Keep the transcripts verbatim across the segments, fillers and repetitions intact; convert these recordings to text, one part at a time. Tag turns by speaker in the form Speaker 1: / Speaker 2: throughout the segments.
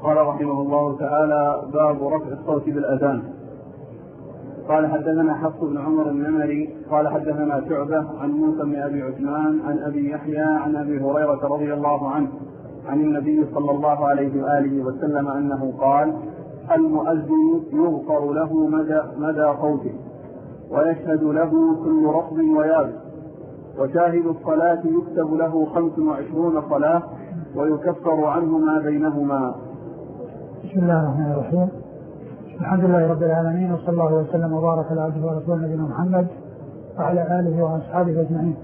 Speaker 1: قال رحمه الله تعالى: باب رفع الصوت بالأذان. قال: حدثنا حفص بن عمر النمري قال حدثنا شعبة عن موسى بن أبي عثمان عن أبي يحيى عن أبي هريرة رضي الله عنه عن النبي صلى الله عليه وآله وسلم أنه قال: المؤذن يغفر له مدى, مدى صوته، ويشهد له كل رطب ويابس، وشاهد الصلاة يكتب له خمس وعشرون صلاة ويكفر عنه ما بينهما.
Speaker 2: بسم الله الرحمن الرحيم. الحمد لله رب العالمين، وصلى الله وسلم وبارك على عبده ورسوله نبينا محمد وعلى آله وأصحابه أجمعين.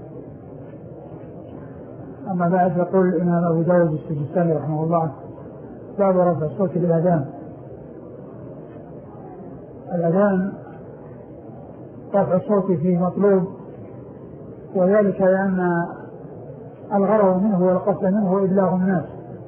Speaker 2: أما بعد، يقول الإمام أبو داود السجستاني رحمه الله: باب رفع الصوت بالأذان. الأذان رفع الصوت فيه مطلوب، وذلك لأن الغرض منه والقصد منه إبلاغ الناس،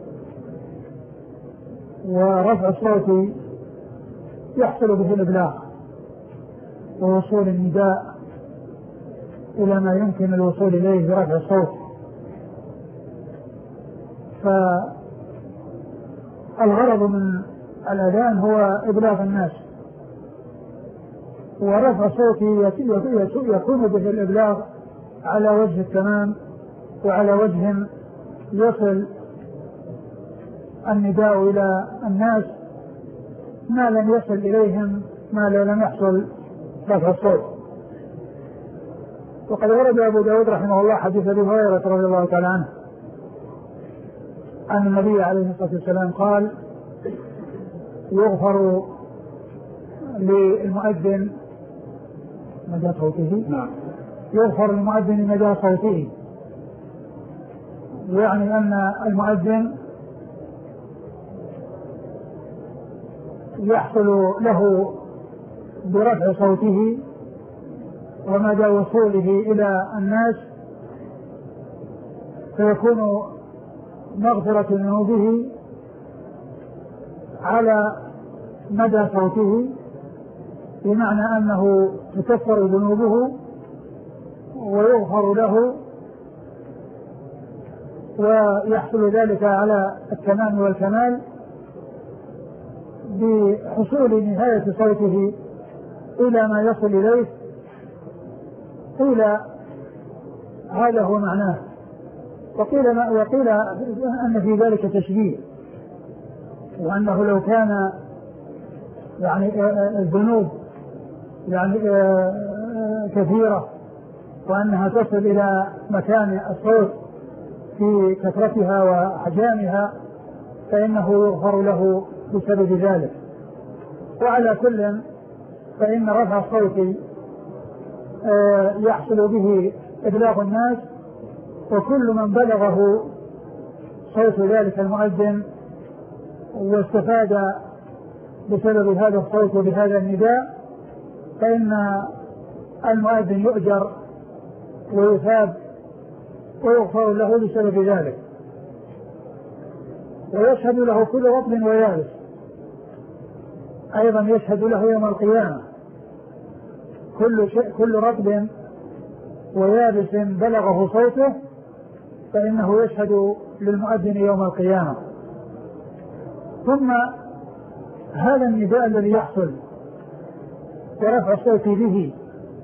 Speaker 2: ورفع الصوت يحصل به الإبلاغ ووصول النداء إلى ما يمكن الوصول إليه برفع الصوت. فالغرض من الأذان هو إبلاغ الناس، ورفع الصوت يكون به الإبلاغ على وجه التمام وعلى وجه يصل النداء إلى الناس ما لم يصل إليهم ما لم يحصل رفع الصوت. وقد ورد أبو داود رحمه الله حديث أبي هريرة رضي الله تعالى عنه أن النبي عليه الصلاة والسلام قال: يغفر للمؤذن مدى صوته. نعم. يغفر للمؤذن مدى صوته، يعني أن المؤذن يحصل له برفع صوته ومدى وصوله إلى الناس، فيكون مغفرة ذنوبه على مدى صوته، بمعنى أنه تكفر ذنوبه ويغفر له، ويحصل ذلك على التمام والكمال بحصول نهاية صوته إلى ما يصل إليه. قيل هذا هو معناه، وقيل, ما وقيل أن في ذلك تشبيه، وأنه لو كان يعني الذنوب يعني كثيرة وأنها تصل إلى مكان الصوت في كثرتها وأحجامها فإنه يغفر له بسبب ذلك. وعلى كل فإن رفع الصوت يحصل به إبلاغ الناس، وكل من بلغه صوت ذلك المؤذن واستفاد بسبب هذا الصوت وبهذا النداء فإن المؤذن يؤجر ويثاب ويغفر له بسبب ذلك. ويشهد له كل رطب ويابس، أيضا يشهد له يوم القيامة كل شيء كل رطب ويابس بلغه صوته، فإنه يشهد للمؤذن يوم القيامة. ثم هذا النداء الذي يحصل ورفع الصوت به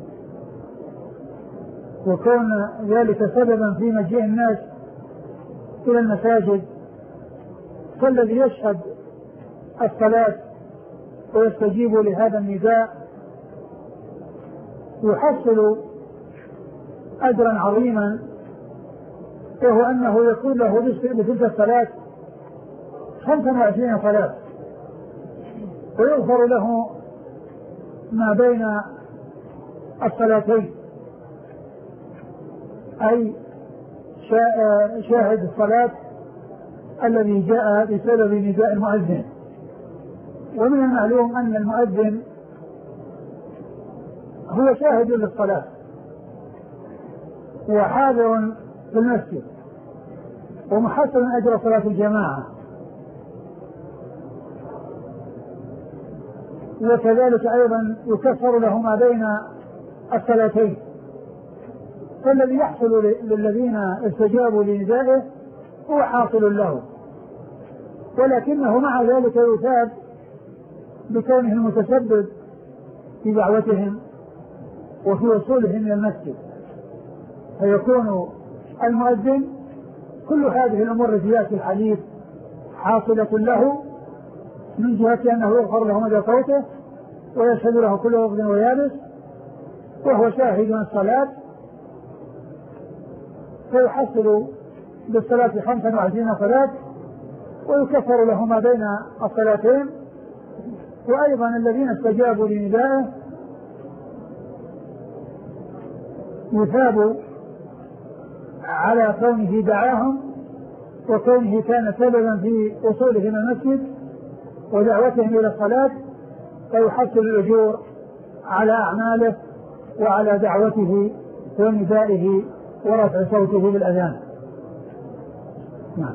Speaker 2: وكون ذلك سببا في مجيء الناس إلى المساجد، فالذي يشهد الصلاة ويستجيب لهذا النداء يحصل أجرا عظيما، وهو أنه يكون له بتلك الصلاة خمسة وعشرين صلاة، ويغفر له ما بين الصلاتين، أي شاهد الصلاة الذي جاء بسبب نداء المؤذن. ومن المعلوم أن المؤذن هو شاهد للصلاة وحاضر في المسجد ومحصل أجر صلاة الجماعة، وكذلك أيضا يكفر له ما بين الصلاتين. فالذي يحصل للذين استجابوا لندائه هو حاصل له، ولكنه مع ذلك يثاب بكونه المتسبب في دعوتهم وفي وصولهم إلى المسجد، فيكون المؤذن كل هذه الأمور التي يأتي الحديث حاصلة له من جهة أنه يغفر له مدى صوته ويشهد له كل وفد ويابس وهو شاهد الصلاة، فيحصل بالصلاة خمسا وعشرين صلاة ويكفر له ما بين الصلاتين. وأيضا الذين استجابوا لندائه يثاب على كونه دعاهم وكونه كان سببا في وصولهم المسجد ودعوتهم إلى الصلاة، فيحصل الأجور على أعماله وعلى دعوته وندائه ورفع صوته بالأذان. نعم.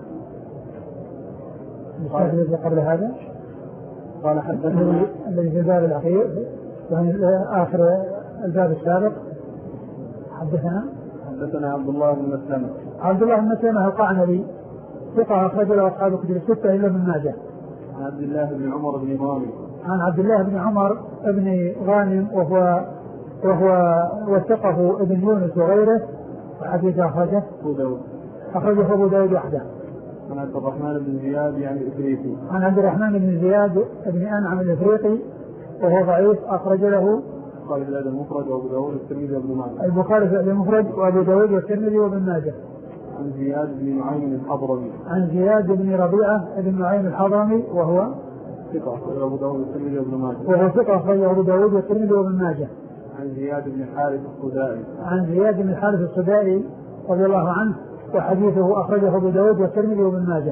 Speaker 2: الذي قبل هذا
Speaker 1: قال حدثنا
Speaker 2: الذي في الباب الأخير يعني آخر الباب السابق حدثنا
Speaker 1: حدثنا عبد الله بن مسلمة
Speaker 2: عبد الله بن مسلمة القعنبي ثقة أخرج له أصحاب الكتب الستة إلا ابن ماجه.
Speaker 1: عن عبد الله بن عمر بن غانم
Speaker 2: عن عبد الله بن عمر بن غانم وهو وهو وثقه ابن يونس وغيره وحديث أخرجه
Speaker 1: أبو داود
Speaker 2: أخرجه أبو داود وحده.
Speaker 1: عن عبد الرحمن بن زياد يعني الإفريقي
Speaker 2: عن عبد الرحمن بن زياد بن أنعم الإفريقي وهو ضعيف أخرج له
Speaker 1: البخاري في الأدب المفرد وأبو داود والترمذي وابن ماجه.
Speaker 2: البخاري في الأدب المفرد وأبو داود والترمذي وابن ماجه.
Speaker 1: عن زياد بن نعيم الحضرمي
Speaker 2: عن زياد بن ربيعة بن نعيم الحضرمي وهو
Speaker 1: ثقة أخرج أبو داود والترمذي وابن ماجه.
Speaker 2: وهو ثقة أخرج أبو داود والترمذي وابن ماجه.
Speaker 1: عن زياد بن الحارث الصدائي
Speaker 2: عن زياد بن الحارث الصدائي رضي الله عنه وحديثه أخرجه أبو داود والترمذي وابن ماجه.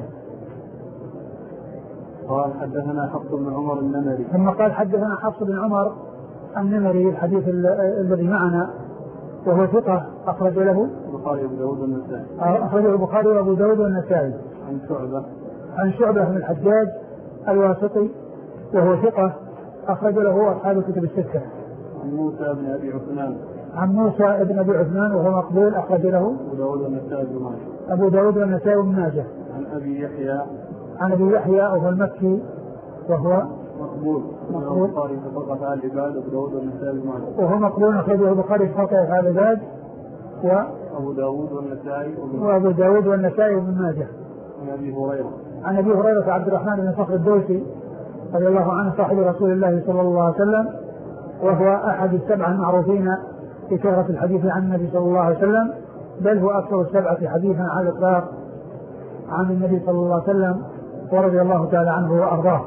Speaker 1: قال حدثنا حفص بن عمر النمري
Speaker 2: ثم قال حدثنا حفص بن عمر النمري الحديث الذي معنا وهو ثقة أخرج له
Speaker 1: البخاري وأبو داود والنسائي.
Speaker 2: أخرجه البخاري وأبو داود والنسائي.
Speaker 1: عن شعبة
Speaker 2: عن شعبة بن الحجاج الواسطي وهو ثقة أخرج له أصحاب الكتب الستة.
Speaker 1: عن موسى بن أبي عثمان
Speaker 2: عن موسى بن أبي عثمان وهو مقبول أخرج له
Speaker 1: أبو داود والنسائي بن ماجه.
Speaker 2: أبو داود والنسائي بن ماجه.
Speaker 1: عن أبي يحيى
Speaker 2: عن أبي يحيى وهو المكي وهو
Speaker 1: مقبول
Speaker 2: مقبول
Speaker 1: البخاري في طبقة أهل العباد أبو داود والنسائي بن ماجه.
Speaker 2: وهو مقبول أخرجه البخاري في طبقة أهل العباد
Speaker 1: وأبو داود والنسائي
Speaker 2: وأبو داود والنسائي بن ماجه.
Speaker 1: عن أبي هريرة
Speaker 2: عن أبي هريرة عبد الرحمن بن صخر الدوسي رضي الله عنه صاحب رسول الله صلى الله عليه وسلم وهو أحد السبعة المعروفين بكثرة الحديث عن النبي صلى الله عليه وسلم، بل هو أكثر السبعة حديثا على الإطلاق عن النبي صلى الله عليه وسلم ورضي الله تعالى عنه وأرضاه.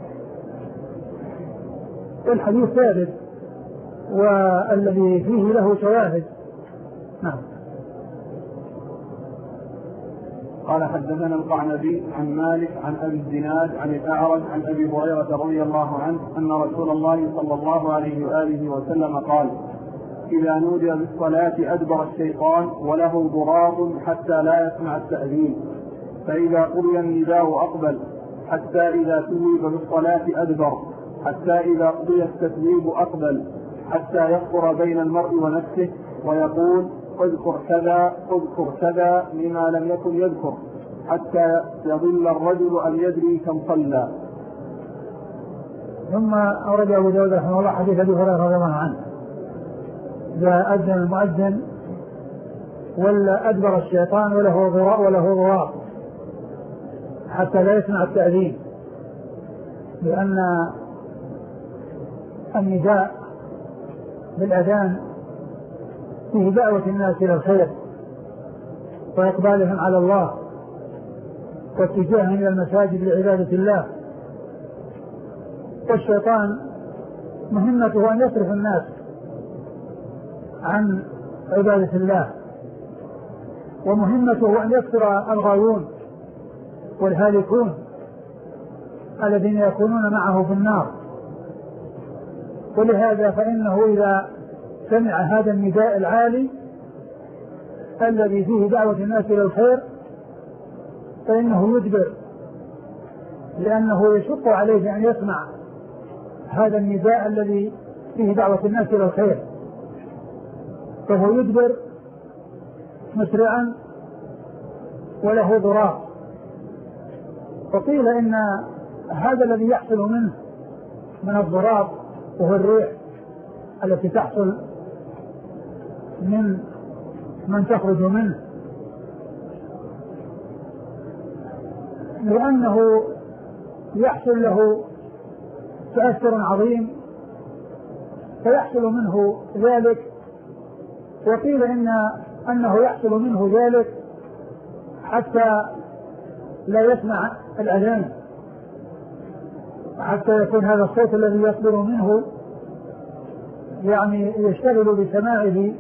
Speaker 2: الحديث ثابت والذي فيه له شواهد. نعم.
Speaker 1: قال حدثنا القعنبي عن مالك عن أبي الزناد عن الأعرج عن أبي هريرة رضي الله عنه أن رسول الله صلى الله عليه وآله وسلم قال: إذا نودي بالصلاة أدبر الشيطان وله ضراب حتى لا يسمع التأذين، فإذا قضي النداء أقبل، حتى إذا توب بالصلاة أدبر، حتى إذا قضي التثويب أقبل، حتى يخطر بين المرء ونفسه ويقول: اذكر كذا اذكر كذا لما لم يكن يذكر، حتى يظل الرجل أن يدري كم صلى.
Speaker 2: ثم أورد أبو داود رحمه الله حديث أبي هريرة رضي الله عنه: إذا أذن المؤذن ولا أدبر الشيطان وله ضراء وله ضراء حتى لا يسمع التأذين، لأن النداء بالأذان فيه دعوة الناس إلى الخير وإقبالهم على الله واتجاههم إلى المساجد لعبادة الله، والشيطان مهمته أن يصرف الناس عن عبادة الله، ومهمته أن يكثر الغاوون والهالكون الذين يكونون معه في النار. ولهذا فإنه إذا سمع هذا النداء العالي الذي فيه دعوة الناس إلى الخير فإنه يدبر، لأنه يشق عليه أن يسمع هذا النداء الذي فيه دعوة الناس إلى الخير، فهو يدبر مسرعا وله ضراء، وقيل إن هذا الذي يحصل منه من الضراب وهو الريح التي تحصل من من تخرج منه، لأنه يحصل له تأثر عظيم فيحصل منه ذلك. وقيل إن أنه يحصل منه ذلك حتى لا يسمع الأذان، حتى يكون هذا الصوت الذي يصدر منه يعني يشتغل بسماعه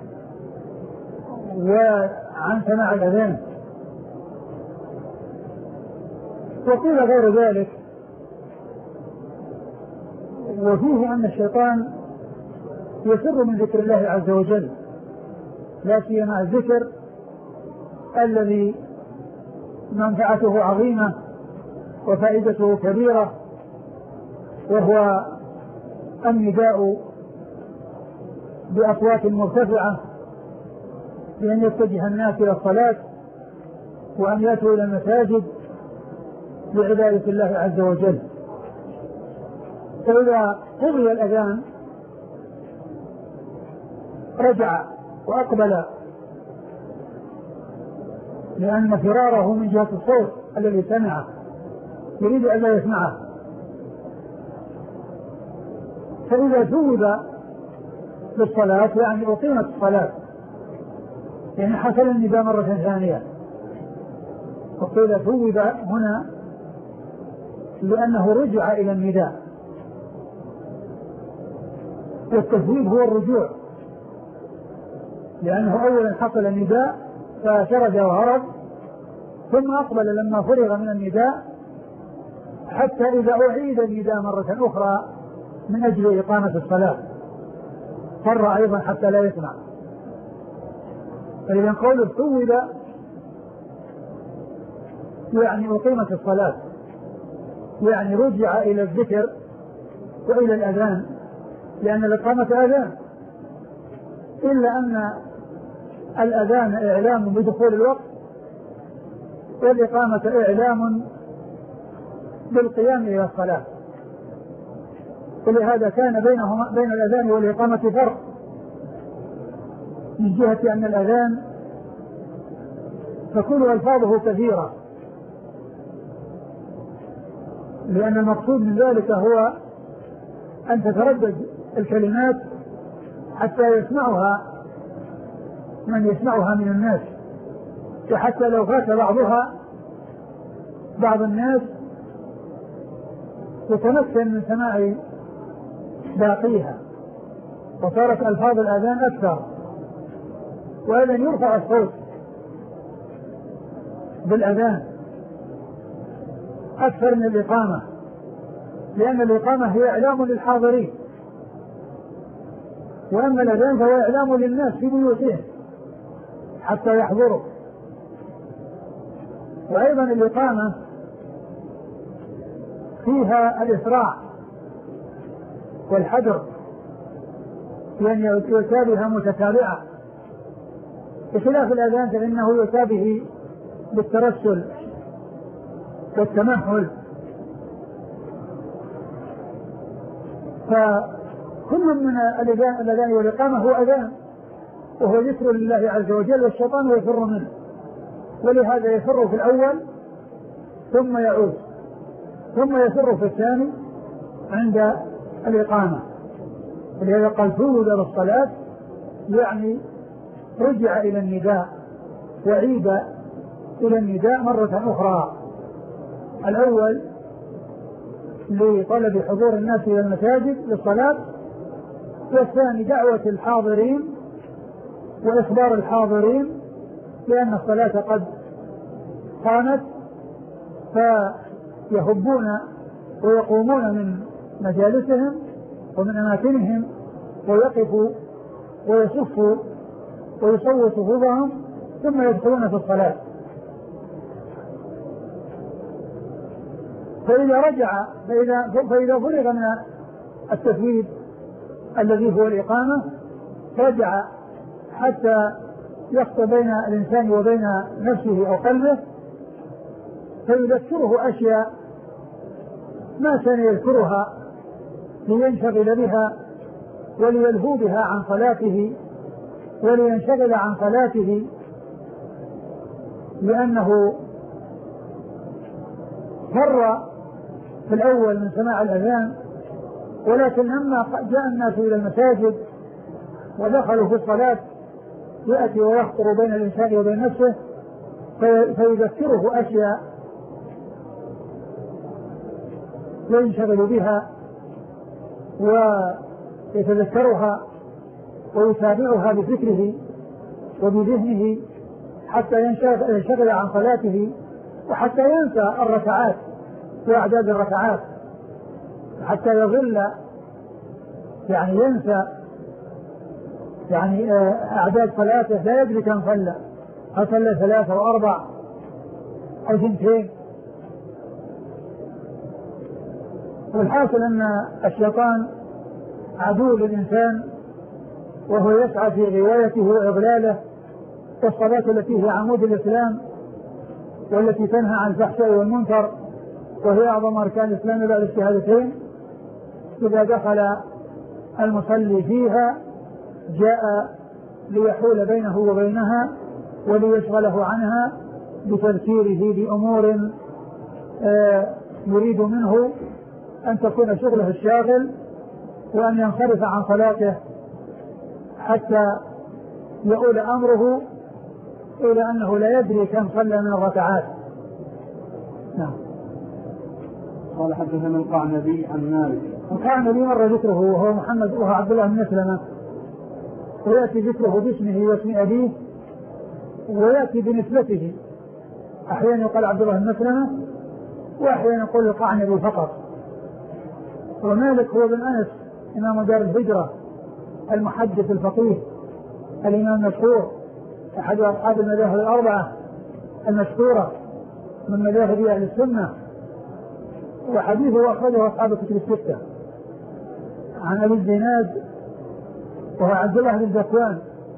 Speaker 2: وعن سماع الأذان. وقيل غير ذلك. وفيه أن الشيطان يسر من ذكر الله عز وجل، لا سيما الذكر الذي منفعته عظيمة وفائدته كبيرة، وهو النداء بأصوات مرتفعة بأن يتجه الناس إلى الصلاة وأن يأتوا إلى المساجد لعبادة الله عز وجل. فإذا قضي الأذان رجع وأقبل، لأن فراره من جهة الصوت الذي سمعه يريد أن لا يسمعه. فإذا ثوب بالصلاة يعني أقيمت الصلاة، يعني حصل النداء مرة ثانية. وقيل ثوب هنا لأنه رجع إلى النداء، والتثويب هو الرجوع، لأنه أولا حصل النداء فشرد وهرب، ثم أقبل لما فرغ من النداء، حتى إذا أعيد النداء مرة أخرى من أجل إقامة الصلاة فر أيضا حتى لا يسمع. فإذا قوله ثوب يعني أقيمت الصلاة، يعني رجع إلى الذكر وإلى الأذان، لأن الإقامة أذان، إلا أن الأذان إعلام بدخول الوقت والإقامة إعلام بالقيام إلى الصلاة. ولهذا كان بينهما بين الأذان والإقامة فرق، من جهة أن الأذان تكون ألفاظه كثيرة، لأن المقصود من ذلك هو أن تتردد الكلمات حتى يسمعها من يسمعها من الناس، وحتى لو فات بعضها بعض الناس يتمكن من سماع باقيها، وصارت ألفاظ الأذان أكثر. وأيضا يرفع الصوت بالأذان أكثر من الإقامة، لأن الإقامة هي إعلام للحاضرين، وأما الأذان فهو إعلام للناس في بيوتهم حتى يحضروا. وأيضا الإقامة فيها الإسراع والحذر، لأن يؤتى بها متتابعة، بخلاف الأذان فإنه يؤتى به بالترسل والتمهل. فكل من الأذان والإقامة هو أذان، وهو ذكر لله عز وجل، والشيطان يفر منه، ولهذا يفر في الأول ثم يعود، ثم يفر في الثاني عند الإقامة. ولهذا قال ثوب بالصلاة، يعني رجع إلى النداء وعيد إلى النداء مرة أخرى، الأول لطلب حضور الناس إلى المساجد للصلاة، والثاني دعوة الحاضرين وإخبار الحاضرين لأن الصلاة قد قامت، فيهبون ويقومون من مجالسهم ومن أماكنهم ويقفوا ويصفوا ويسووا صفوفهم ثم يدخلون في الصلاة. فإذا رجع فإذا, فإذا فرغ من التثويب الذي هو الإقامة رجع حتى يخطو بين الإنسان وبين نفسه أو قلبه، فيذكره أشياء ما كان يذكرها لينشغل بها وليلهو بها عن صلاته ولينشغل عن صلاته، لأنه فر في الأول من سماع الأذان، ولكن لما جاء الناس إلى المساجد ودخلوا في الصلاة يأتي ويخطر بين الإنسان وبين نفسه فيذكره أشياء ينشغل بها ويتذكرها ويتابعها بفكره وبذهنه حتى ينشغل عن صلاته، وحتى ينسى الركعات وأعداد الركعات، حتى يظل يعني ينسى يعني أعداد صلاته، لا يدري كم صلى، هل صلى ثلاثة أو أربع أو اثنتين. والحاصل أن الشيطان عدو للإنسان، وهو يسعى في غوايته وإضلاله، والصلاة التي هي عمود الإسلام والتي تنهى عن الفحشاء والمنكر وهي أعظم أركان الإسلام بعد الشهادتين، إذا دخل المصلي فيها جاء ليحول بينه وبينها وليشغله عنها بتذكيره بأمور آه يريد منه أن تكون شغله الشاغل، وأن ينصرف عن صلاته حتى يؤول أمره إلى أنه لا يدري كم صلى من الركعات. نعم.
Speaker 1: قال حدثنا القعنبي عن مالك.
Speaker 2: القعنبي مر ذكره وهو محمد وهو عبد الله بن مسلمة، ويأتي ذكره باسمه واسم أبيه، ويأتي بنسبته، أحيانا يقال عبد الله بن مسلمة وأحيانا يقول القعنبي فقط. ومالك هو بن أنس إمام دار الهجرة المحدث الفقيه الإمام المشهور، أحد أصحاب المذاهب الأربعة المشهورة من مذاهب أهل السنة، وحديثه أخرجه أصحاب الكتب الستة. عن أبي الزناد وهو عبد الله بن ذكوان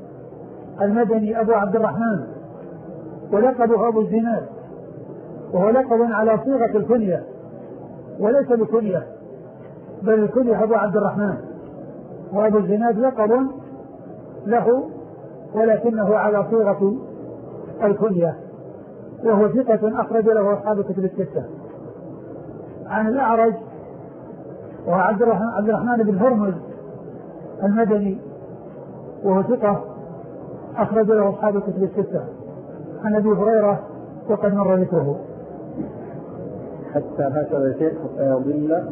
Speaker 2: المدني أبو عبد الرحمن، ولقبه أبو الزناد، وهو لقب على صيغة الكنية وليس بكنية، بل الكنية أبو عبد الرحمن، وأبو الزناد لقب له ولكنه على صيغة الكنية، وهو ثقة أخرج له أصحاب الكتب الستة. عن الأعرج وهو عبد الرحمن بن هرمز المدني، وهو ثقة أخرج له أصحاب الكتب الستة. عن أبي هريرة وقد مر ذكره.
Speaker 1: حتى هكذا شيء حتى يضل،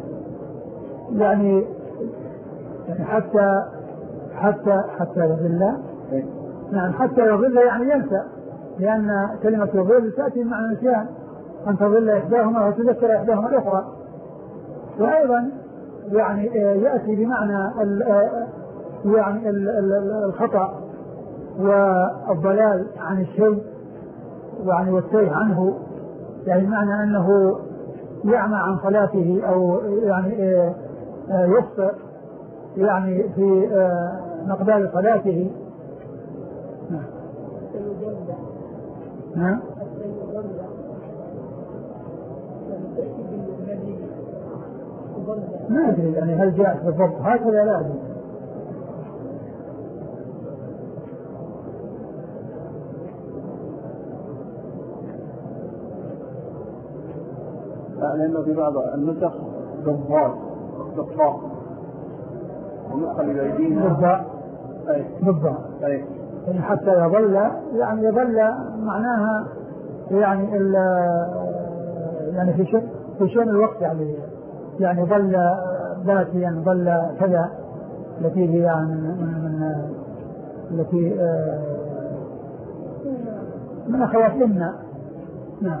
Speaker 2: يعني يعني حتى حتى حتى يضل، نعم حتى يضل يعني ينسى، لأن كلمة يضل تأتي مع النسيان، أن تضل إحداهما وتذكر إحداهما الأخرى. وأيضا يعني يأتي بمعنى يعني الخطأ والضلال عن الشيء يعني والتيه عنه، يعني معنى أنه يعمى عن صلاته أو يعني يخطئ يعني في مقدار صلاته. نعم. ما أدري يعني هل جاءت بالضبط هكذا، لا أدري.
Speaker 1: لأنه في بعض النسخ بالضاد بالضاء ونقل بأيدينا
Speaker 2: بالضاء
Speaker 1: أي
Speaker 2: بالضاء
Speaker 1: أي
Speaker 2: يعني حتى يظل يعني يظل معناها يعني ال يعني في شيء في شيء الوقت يعني يعني ظل ذاتيا ظل كذا، التي هي يعني من التي من أخواتنا. نعم.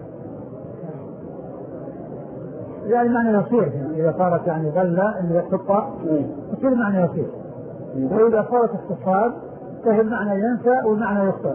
Speaker 2: يعني معنى يصير يعني إذا صارت يعني ظل اللي تقطع يصير معنى يصير، وإذا صارت اختصار فهي المعنى ينسى والمعنى يخطئ.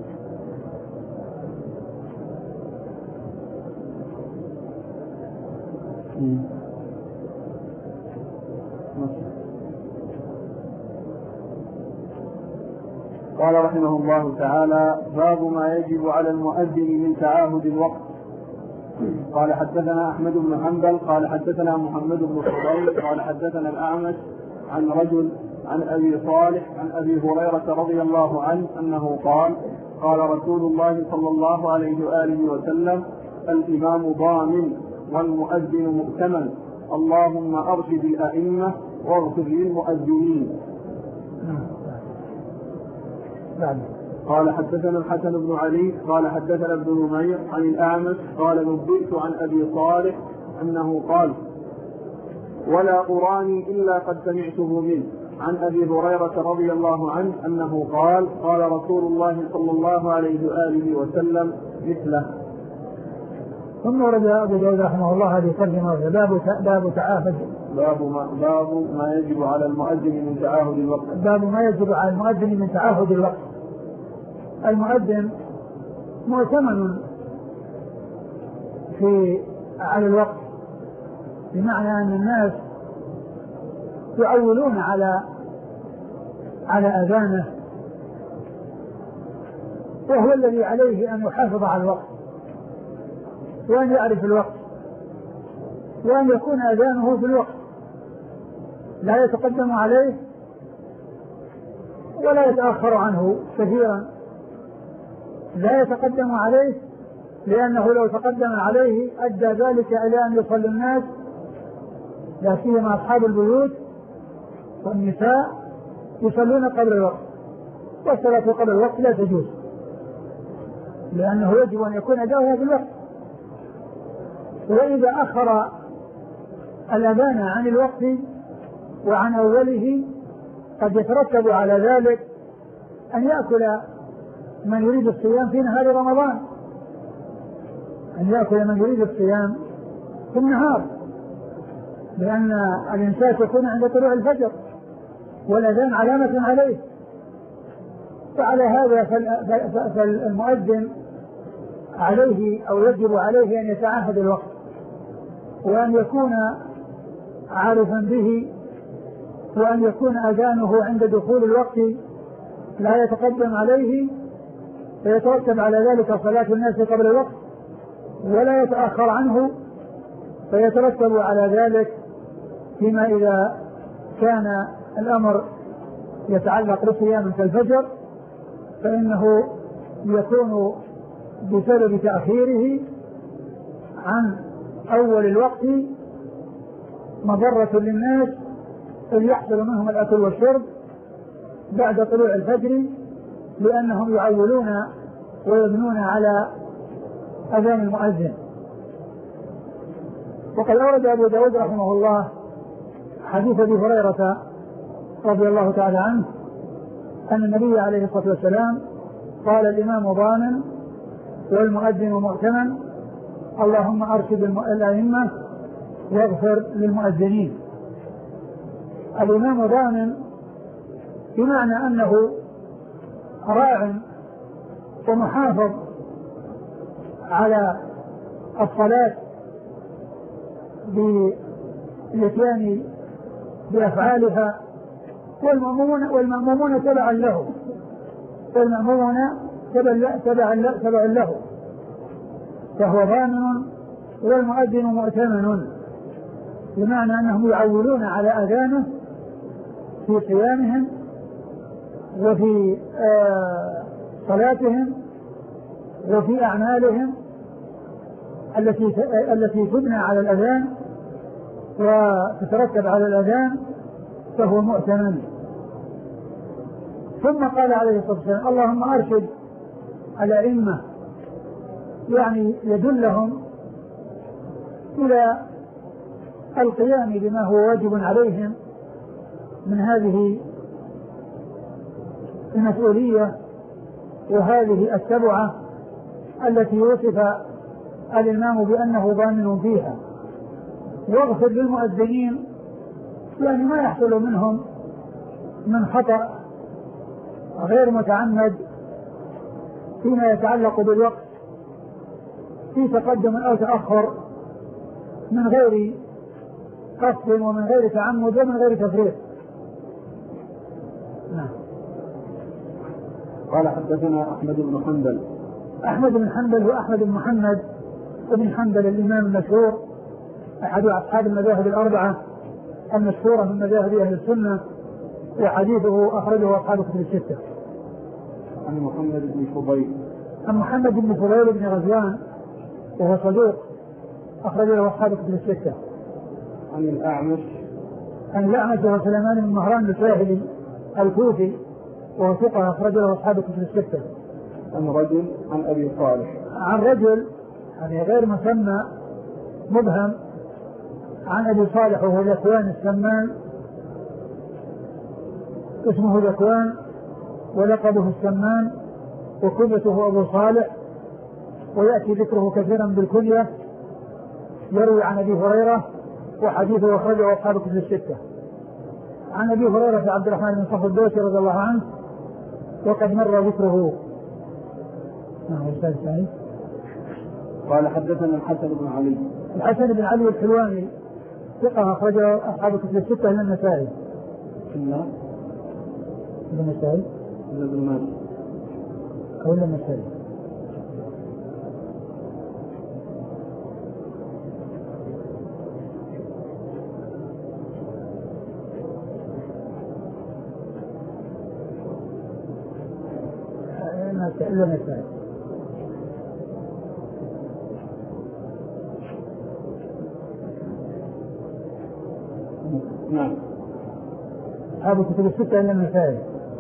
Speaker 1: قال رحمه الله تعالى: باب ما يجب على المؤذن من تعاهد الوقت. قال حدثنا أحمد بن حنبل قال حدثنا محمد بن فضيل قال حدثنا الأعمش عن رجل عن أبي صالح عن أبي هريرة رضي الله عنه أنه قال قال رسول الله صلى الله عليه وآله وسلم الإمام ضامن والمؤذن مؤتمن اللهم أرشد الأئمة واغفر للمؤذنين. قال حدثنا الحسن بن علي قال حدثنا ابن نمير عن الأعمش قال نبئت عن أبي صالح أنه قال ولا أراني إلا قد سمعته منه عن أبي هريرة رضي الله عنه أنه قال قال رسول الله صلى الله عليه وآله وسلم مثله.
Speaker 2: ثم ورد أبو داود رحمه الله هذه ترجمة باب باب تعاهد
Speaker 1: باب ما, باب ما يجب على المؤذن من تعاهد الوقت.
Speaker 2: باب ما يجب على المؤذن من تعاهد الوقت. المؤذن مؤتمن في على الوقت، بمعنى أن الناس يعولون على على أذانه، وهو الذي عليه أن يحافظ على الوقت وأن يعرف الوقت وأن يكون أذانه في الوقت، لا يتقدم عليه ولا يتأخر عنه كثيرا. لا يتقدم عليه لأنه لو تقدم عليه أدى ذلك إلى أن يصلي الناس، لا سيما أصحاب البيوت والنساء يصلون قبل الوقت، والصلاة قبل الوقت لا تجوز، لأنه يجب أن يكون أداؤها في الوقت. وإذا أخر الأذان عن الوقت وعن أوله قد يترتب على ذلك أن يأكل من يريد الصيام في نهار رمضان، أن يأكل من يريد الصيام في النهار، لأن الإنسان يكون عند طلوع الفجر والأذان علامة عليه. فعلى هذا فالمؤذن عليه أو يجب عليه أن يتعاهد الوقت وأن يكون عارفا به، وأن يكون أذانه عند دخول الوقت لا يتقدم عليه فيترتب على ذلك صلاة الناس قبل الوقت، ولا يتأخر عنه فيترتب على ذلك فيما إذا كان الأمر يتعلق بصيام كالفجر فإنه يكون بسبب تأخيره عن أول الوقت مضرة للناس إذ يحصل منهم الأكل والشرب بعد طلوع الفجر، لأنهم يعولون ويبنون على أذان المؤذن. وقد أورد أبو داود رحمه الله حديث أبي هريرة رضي الله تعالى عنه أن النبي عليه الصلاة والسلام قال الإمام ضامن والمؤذن مؤتمن اللهم أرشد الأئمة واغفر للمؤذنين. الإمام ضامن بمعنى أنه راع ومحافظ على الصلاة بالإتيان بأفعالها، والمأمومون والمأمومون تبعا له والمأمومون تبعا له، فهو ضامن والمؤذن مؤتمن، بمعنى أنهم يعولون على أذانه في قيامهم وفي آه صلاتهم وفي أعمالهم التي التي تبنى على الأذان وتترتب على الأذان، فهو مؤتمن. ثم قال عليه الصلاة والسلام اللهم أرشد الأئمة، يعني يدلهم إلى القيام بما هو واجب عليهم من هذه المسؤولية وهذه التبعة التي وصف الإمام بأنه ضامن فيها. واغفر للمؤذنين، يعني ما يحصل منهم من خطأ غير متعمد فيما يتعلق بالوقت في تقدم أو تأخر من غير قصد ومن غير تعمد ومن غير تفريط. نعم.
Speaker 1: قال حدثنا أحمد بن حنبل.
Speaker 2: أحمد بن حنبل وأحمد بن محمد بن حنبل الإمام المشهور أحد أصحاب المذاهب الأربعة المشهورة من مذاهب أهل السنة، وحديثه أخرجه أصحاب الكتب الستة.
Speaker 1: عن محمد بن فضيل
Speaker 2: عن محمد بن فضيل بن غزوان وهو صدوق أخرج له أصحاب الكتب الستة.
Speaker 1: عن الأعمش
Speaker 2: عن الأعمش وهو سليمان بن مهران الكاهلي الكوفي وهو ثقة أخرج له أصحاب الكتب الستة.
Speaker 1: عن رجل عن أبي صالح
Speaker 2: عن رجل يعني غير مسمى مبهم عن أبي صالح وهو ذكوان السمان، اسمه ذكوان ولقبه السمان وكنيته أبو صالح، ويأتي ذكره كثيرا بالكنية. يروي عن أبي هريرة وحديثه أخرجه أصحاب الكتب الستة. عن أبي هريرة عبد الرحمن بن صخر الدوسي رضي الله عنه وقد مر ذكره.
Speaker 1: قال حدثنا الحسن بن علي
Speaker 2: الحسن بن علي الحلواني ثقة أخرجه أصحاب الكتب الستة إلا النسائي.
Speaker 1: إلا
Speaker 2: النسائي
Speaker 1: إلا ابن ماجه
Speaker 2: أو إلا النسائي. إلا النسائي.
Speaker 1: نعم.
Speaker 2: أصحاب الكتب الستة إلا النسائي.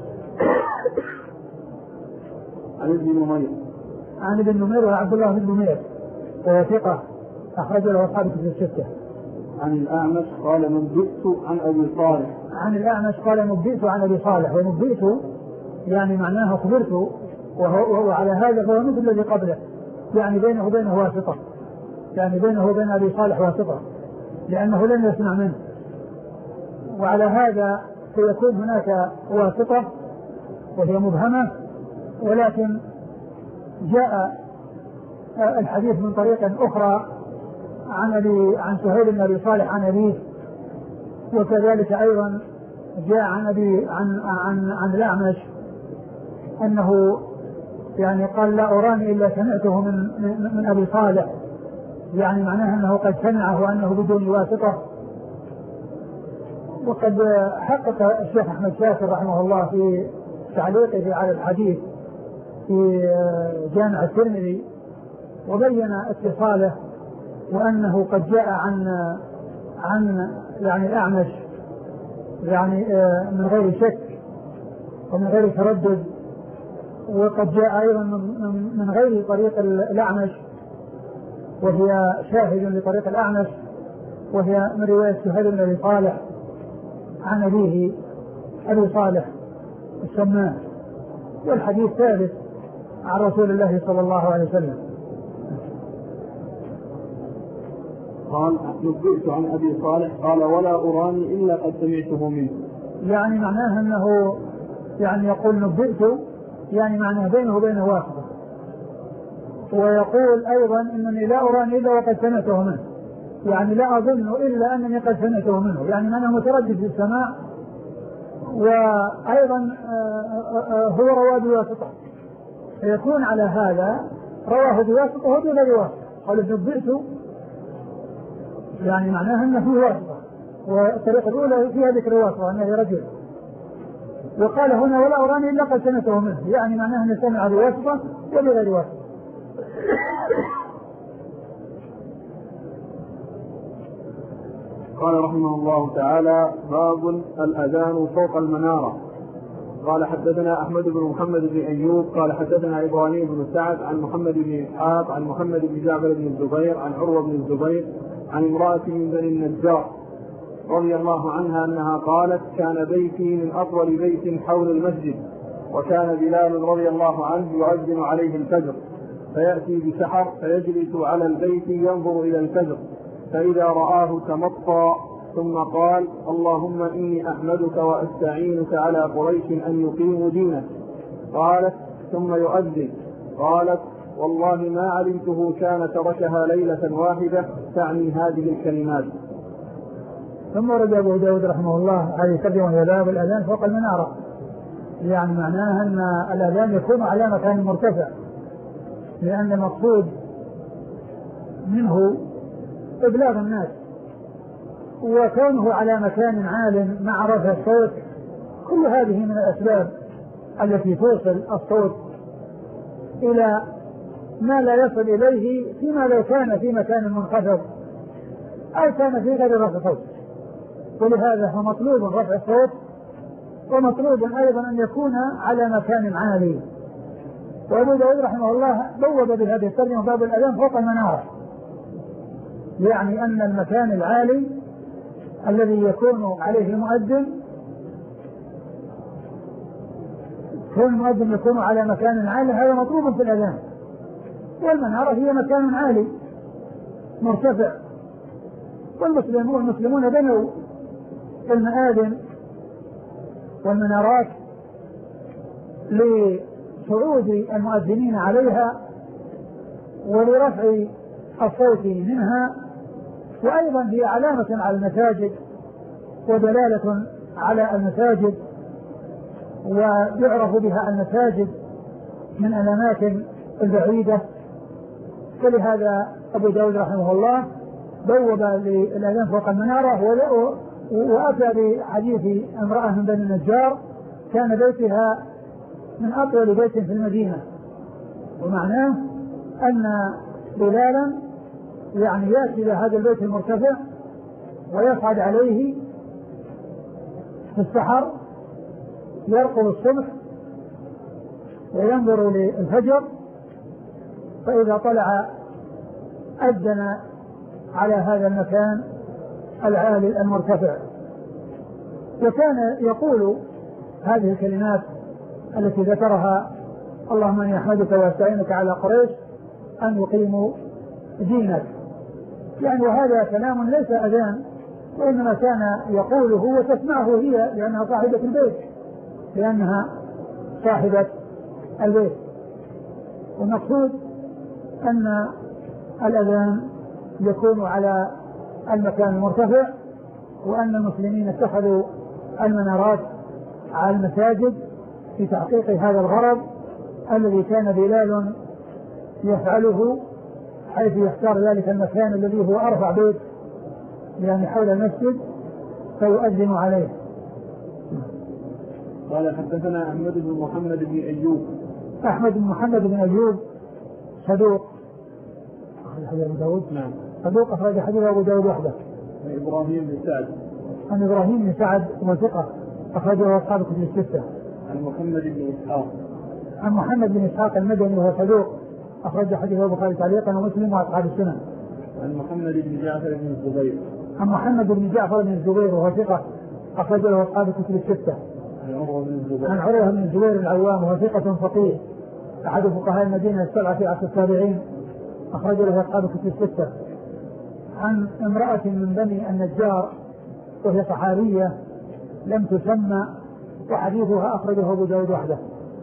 Speaker 1: عن ابن نمير
Speaker 2: عن ابن نمير وعبد الله بن نمير وهو ثقة أخرج له أصحاب الكتب الستة.
Speaker 1: عن الأعمش قال نبئت عن أبي صالح
Speaker 2: عن الأعمش قال نبئت عن أبي صالح، ونبئت يعني معناه خبرت، وهو, وهو على هذا فهو مثل الذي قبله، يعني بينه وبينه واسطة، يعني بينه وبين أبي صالح واسطة لأنه لم يسمع منه، وعلى هذا سيكون هناك واسطة وهي مبهمة، ولكن جاء الحديث من طريق أخرى عن أبي عن سهيل بن أبي صالح عن أبيه، وكذلك أيضا جاء عن أبي عن عن عن الأعمش أنه يعني قال لا أراني إلا سمعته من من, من أبي صالح، يعني معناه أنه قد سمعه وأنه بدون واسطة. وقد حقق الشيخ أحمد شاكر رحمه الله في تعليقه على الحديث في جامع الترمذي وبين اتصاله، وأنه قد جاء عن عن يعني الأعمش يعني من غير شك ومن غير تردد، وقد جاء أيضا من غير طريق الأعمش وهي شاهد لطريق الأعمش، وهي من رواية سهيل بن أبي صالح عن أبيه أبي صالح السمان، والحديث ثابت عن رسول الله صلى الله عليه وسلم.
Speaker 1: قال نبئت عن أبي صالح قال ولا أراني إلا قد سمعته منه،
Speaker 2: يعني معناه أنه يعني يقول نبئت يعني معناه بينه وبينه واسطة، ويقول أيضا إنني لا أراني إلا وقد سمعته منه، يعني لا أظن إلا أنني قد سمعته منه، يعني معناه متردد في السماع، وأيضا هو رواه بواسطة، فيكون على هذا رواه بواسطة ودون بواسطة. قال نبئت يعني معناها أنه فيه واسطة، والطريقة الأولى فيها ذكر واسطة أنه رجل، وقال هنا ولا أراني إلا قد سمعته منه، يعني معناها أنه سمع بواسطة وبغير واسطة.
Speaker 1: قال رحمه الله تعالى باب الأذان فوق المنارة. قال حدثنا أحمد بن محمد بن أيوب قال حدثنا إبراهيم بن سعد عن محمد بن إسحاق عن محمد بن جعفر بن الزبير عن عروة بن الزبير عن امرأة من بني النجار رضي الله عنها أنها قالت كان بيتي من أطول بيت حول المسجد، وكان بلال رضي الله عنه يؤذن عليه الفجر، فيأتي بسحر فيجلس على البيت ينظر إلى الفجر، فإذا رآه تمطى ثم قال اللهم إني أحمدك وأستعينك على قريش أن يقيموا دينك. قالت ثم يؤذن. قالت والله ما علمته كان تركها ليلة واحدة تعني هذه الكلمات.
Speaker 2: ثم رد أبو داود رحمه الله هذه ترجمة باب الأذان فوق المنارة، يعني معناها أن الأذان يكون على مكان مرتفع، لأن المقصود منه إبلاغ الناس، وكونه على مكان عال مع رفع الصوت، كل هذه من الأسباب التي توصل الصوت إلى ما لا يصل إليه فيما لو كان في مكان منخفض أو كان في غير رفع صوت. ولهذا هو مطلوب رفع الصوت، ومطلوب أيضا أن يكون على مكان عالي. وأبو داود رحمه الله بوب بهذه الترجمة باب الأذان فوق المنارة، يعني أن المكان العالي الذي يكون عليه المؤذن، كون المؤذن يكون على مكان عالي هذا مطلوب في الأذان. والمنارة هي مكان عالي مرتفع، والمسلمون المسلمون بنوا المآذن والمنارات لصعود المؤذنين عليها ولرفع الصوت منها، وأيضا هي علامة على المساجد ودلالة على المساجد، ويعرف بها المساجد من الأماكن البعيدة. فلهذا أبو داود رحمه الله بوب للأذان فوق المنارة، وأتى بحديث امرأة من بني النجار كان بيتها من أطول بيت في المدينة، ومعناه أن بلالا يعني يأتي إلى هذا البيت المرتفع ويصعد عليه في السحر، يرقب الصبح وينظر للفجر، فإذا طلع أذن على هذا المكان العالي المرتفع. وكان يقول هذه الكلمات التي ذكرها: اللهم اني احمدك واستعينك على قريش ان يقيموا دينك. يعني وهذا كلام ليس اذان، وانما كان يقوله وتسمعه هي لانها صاحبة البيت، لانها صاحبة البيت. والمقصود ان الاذان يكون على المكان المرتفع، وان المسلمين اتخذوا المنارات على المساجد في تحقيق هذا الغرض الذي كان بلال يفعله، حيث يختار ذلك المكان الذي هو أرفع بيت يعني حول المسجد فيؤذن عليه.
Speaker 1: قال حدثنا أحمد بن محمد بن أيوب.
Speaker 2: أحمد بن محمد بن أيوب صدوق أخرج حديث أبو داود.
Speaker 1: نعم.
Speaker 2: صدوق أخرج حديث أبو داود وحده.
Speaker 1: إبراهيم بن سعد.
Speaker 2: عن إبراهيم بن سعد وثقة أخرجه أصحاب الكتب الستة.
Speaker 1: عن محمد بن إسحاق.
Speaker 2: عن محمد بن إسحاق المدني وهو صدوق أخرج حديثه البخاري تعليقا ومسلم وأصحاب السنن.
Speaker 1: عن محمد بن جعفر بن الزبير.
Speaker 2: عن محمد بن جعفر بن الزبير وهو ثقة أخرج له أصحاب الكتب الستة.
Speaker 1: عن عروة بن الزبير.
Speaker 2: عن عروة بن الزبير العوام وهو ثقة فقيه أحد فقهاء المدينة السبعة في عصر التابعين أخرج له أصحاب الكتب الستة. عن امرأة من بني النجار وهي صحابية لم تسمى وحديثها أخرجه أبو داود وحده.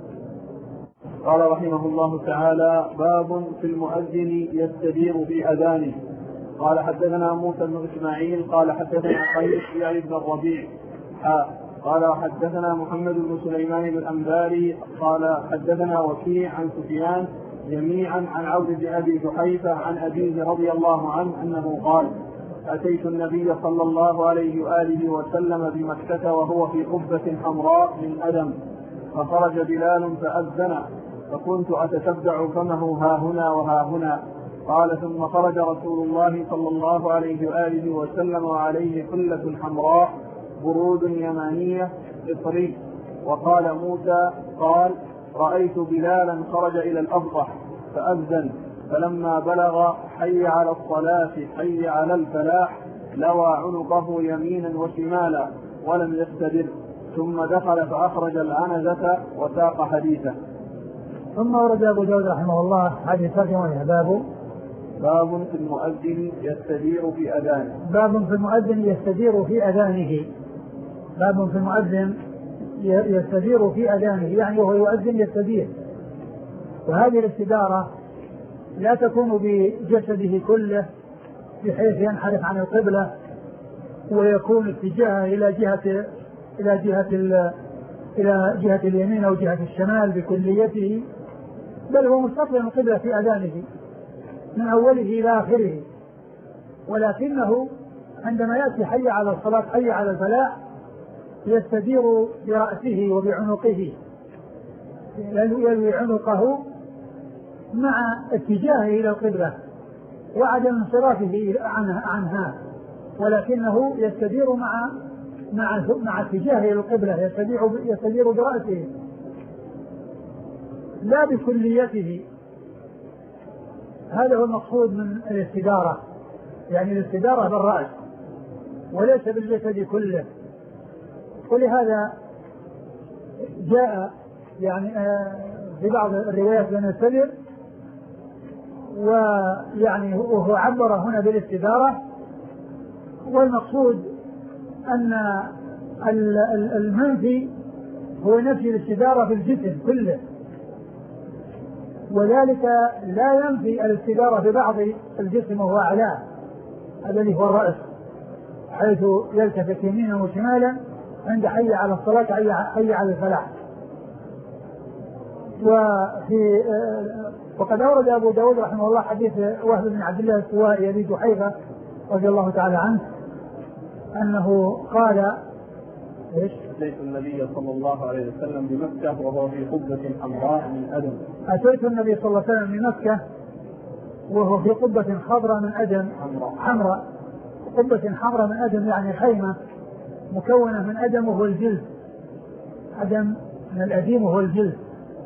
Speaker 1: قال رحمه الله تعالى: باب في المؤذن يستدير في أذانه. قال حدثنا موسى بن إسماعيل قال حدثنا قيس يعني بن الربيع قال حدثنا محمد بن سليمان بن الأنباري قال حدثنا وكيع عن سفيان جميعا عن عوف بن أبي جحيفة عن أبيه رضي الله عنه أنه قال: أتيت النبي صلى الله عليه وآله وسلم بمكة وهو في قبة حمراء من أدم، فخرج بلال فأذن، فكنت أتتبع فمه ها هنا وها هنا. قال: ثم خرج رسول الله صلى الله عليه وآله وسلم وعليه حلة حمراء برود يمانية إطري. وقال موسى قال: رأيت بلالا خرج إلى الأبطح فأذن، فلما بلغ حي على الصلاة حي على الفلاح لوى عنقه يمينا وشمالا ولم يستدر، ثم دخل فأخرج العنزة وساق حديثه.
Speaker 2: ثم ورد أبو داود رحمه الله حديث ترجمة باب
Speaker 1: باب في المؤذن يستدير في أذانه.
Speaker 2: باب في المؤذن يستدير في أذانه. باب في المؤذن يستدير في أذانه، يعني وهو يؤذن يستدير. وهذه الاستدارة لا تكون بجسده كله بحيث ينحرف عن القبلة ويكون اتجاهه إلى جهة إلى جهة إلى جهة اليمين أو جهة الشمال بكليته، بل هو مستقبل القبلة في أذانه، من أوله إلى آخره، ولكنه عندما يأتي حي على الصلاة حي على الفلاح يستدير برأسه وبعنقه، يلوي عنقه مع اتجاهه إلى القبلة وعدم انصرافه عنها، ولكنه يستدير مع مع مع اتجاهه إلى القبلة، يستدير يستدير برأسه لا بكليته. هذا هو المقصود من الاستدارة، يعني الاستدارة بالرأس وليس بالجسد كله. ولهذا جاء يعني في بعض الروايات بأن يستدر، ويعني وهو عبر هنا بالاستدارة، والمقصود أن المنفي هو نفي الاستدارة في الجسم كله، وذلك لا ينفي الاستدارة في بعض الجسم وهو أعلاه الذي هو الرأس، حيث يلتفت يمينا وشمالا عند حي على الصلاة حي على الفلاح. وفي وقد أورد أبو داود رحمه الله حديث وهب بن عبد الله السوائي أبي جحيفة رضي الله تعالى عنه أنه قال إيش؟
Speaker 1: أتيت النبي صلى الله عليه وسلم بمكة وهو في قبة حمراء من أدم.
Speaker 2: أتيت النبي صلى الله عليه وسلم بمكة وهو في قبة خضراء من أدم حمراء. قبة حمراء من أدم يعني خيمة مكونة من أدم وهو الجلد، أدم من الأديم وهو الجلد.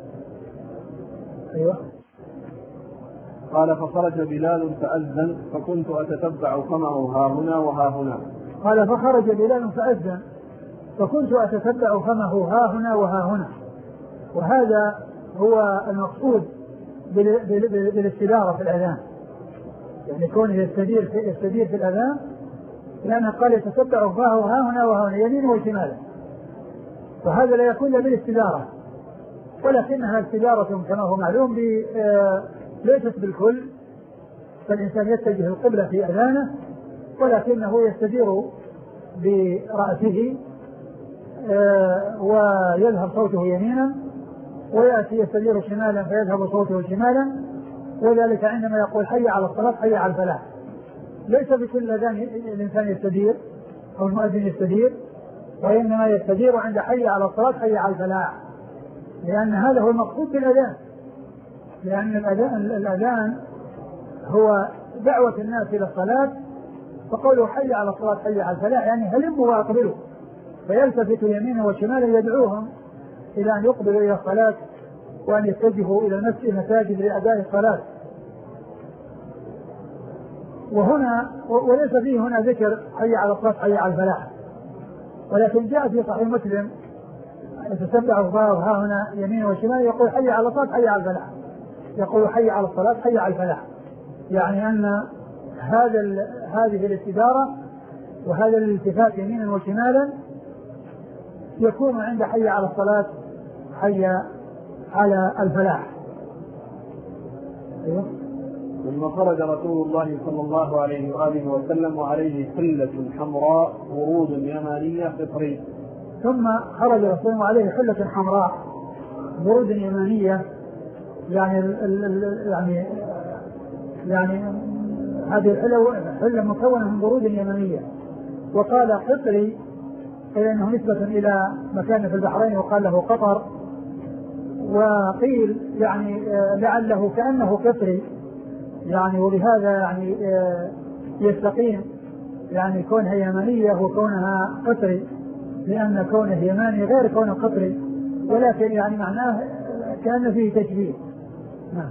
Speaker 2: أيوة.
Speaker 1: قال فخرج بلال فأذن فكنت أتتبع فمه ها هنا وها هنا.
Speaker 2: قال فخرج بلال فأذن فكنت أتتبع فمه ها هنا وها هنا. وهذا هو المقصود بالاستدارة في الأذان، يعني كونه يستدير في, يستدير في الأذان، لأنه قال يتتبع فاه ها هنا وها هنا يمين وشمالا، وهذا لا يكون إلا بالاستدارة، ولكنها استدارة كما هو معلوم ليست بالكل، فالإنسان يتجه القبلة في أذانه ولكنه يستدير برأسه ويذهب صوته يمينا، ويأتي يستدير شمالا فيذهب صوته شمالا، وذلك عندما يقول حي على الصلاة حي على الفلاح. ليس بكل أذان الإنسان يستدير أو المؤذن يستدير، وإنما يستدير عند حي على الصلاة حي على الفلاح، لأن هذا هو المقصود بالأذان، لأن الأذان, الأذان هو دعوة الناس إلى الصلاة، فقوله حي على الصلاة حي على الفلاح يعني هلموا وأقبلوا، فيلتفت يمينا وشمالا يدعوهم إلى أن يقبلوا إلى الصلاة وأن يتجهوا إلى المساجد لأداء الصلاة. وهنا وليس فيه هنا ذكر حي على الصلاة حي على الفلاح، ولكن جاء في صحيح مسلم يتتبع الظاهر ها هنا يمين وشمال يقول حي على الصلاة حي على الفلاح، يقول حي على الصلاة حي على الفلاح، يعني أن هذا هذه الاستدارة وهذا الالتفات يمينا وشمالا يكون عند حي على الصلاة حي على الفلاح.
Speaker 1: أيوه. ثم خرج رسول الله صلى الله عليه وآله وسلم وعليه حلة حمراء ورود يمانية فطري.
Speaker 2: ثم خرج رسول الله عليه حلة حمراء ورود يمانية، يعني ال ال يعني يعني هذه الحلة حلة مكونة من ورود يمانية، وقال قطري لأنه نسبة إلى مكان في البحرين وقال له قطر، وقيل يعني لعله كأنه قطري يعني، ولهذا يعني يستقيم يعني كونها يمانية وكونها قطري، لأن كونه يماني غير كونه قطري، ولكن يعني معناه كأن فيه تشبيه. نعم.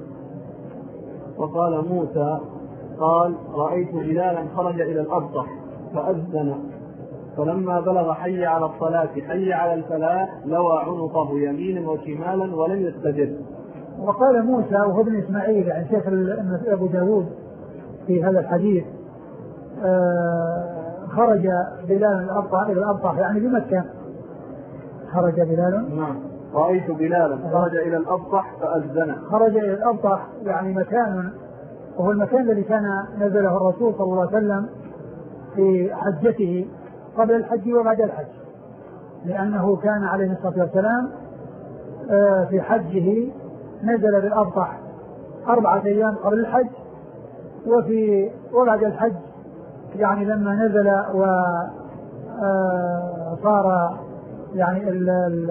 Speaker 1: وقال موسى قال رأيت بلالا خرج إلى الأبطح فأذن فلما بلغ حي على الصلاة حي على الفلاح لوى عنقه يمينا وشمالا ولم يستدر.
Speaker 2: وقال موسى وهو ابن إسماعيل يعني شيخ أبو داود في هذا الحديث آه خرج بلال الأبطح إلى الأبطح يعني بمكة، خرج بلال.
Speaker 1: نعم. رأيت بلالا خرج إلى الأبطح فأذن.
Speaker 2: خرج إلى الأبطح يعني مكان، وهو المكان الذي كان نزله الرسول صلى الله عليه وسلم في حجته قبل الحج وبعد الحج، لأنه كان عليه الصلاة والسلام في حجه نزل بالأبطح أربعة أيام قبل الحج، وفي وبعد الحج يعني لما نزل وصار يعني ال ال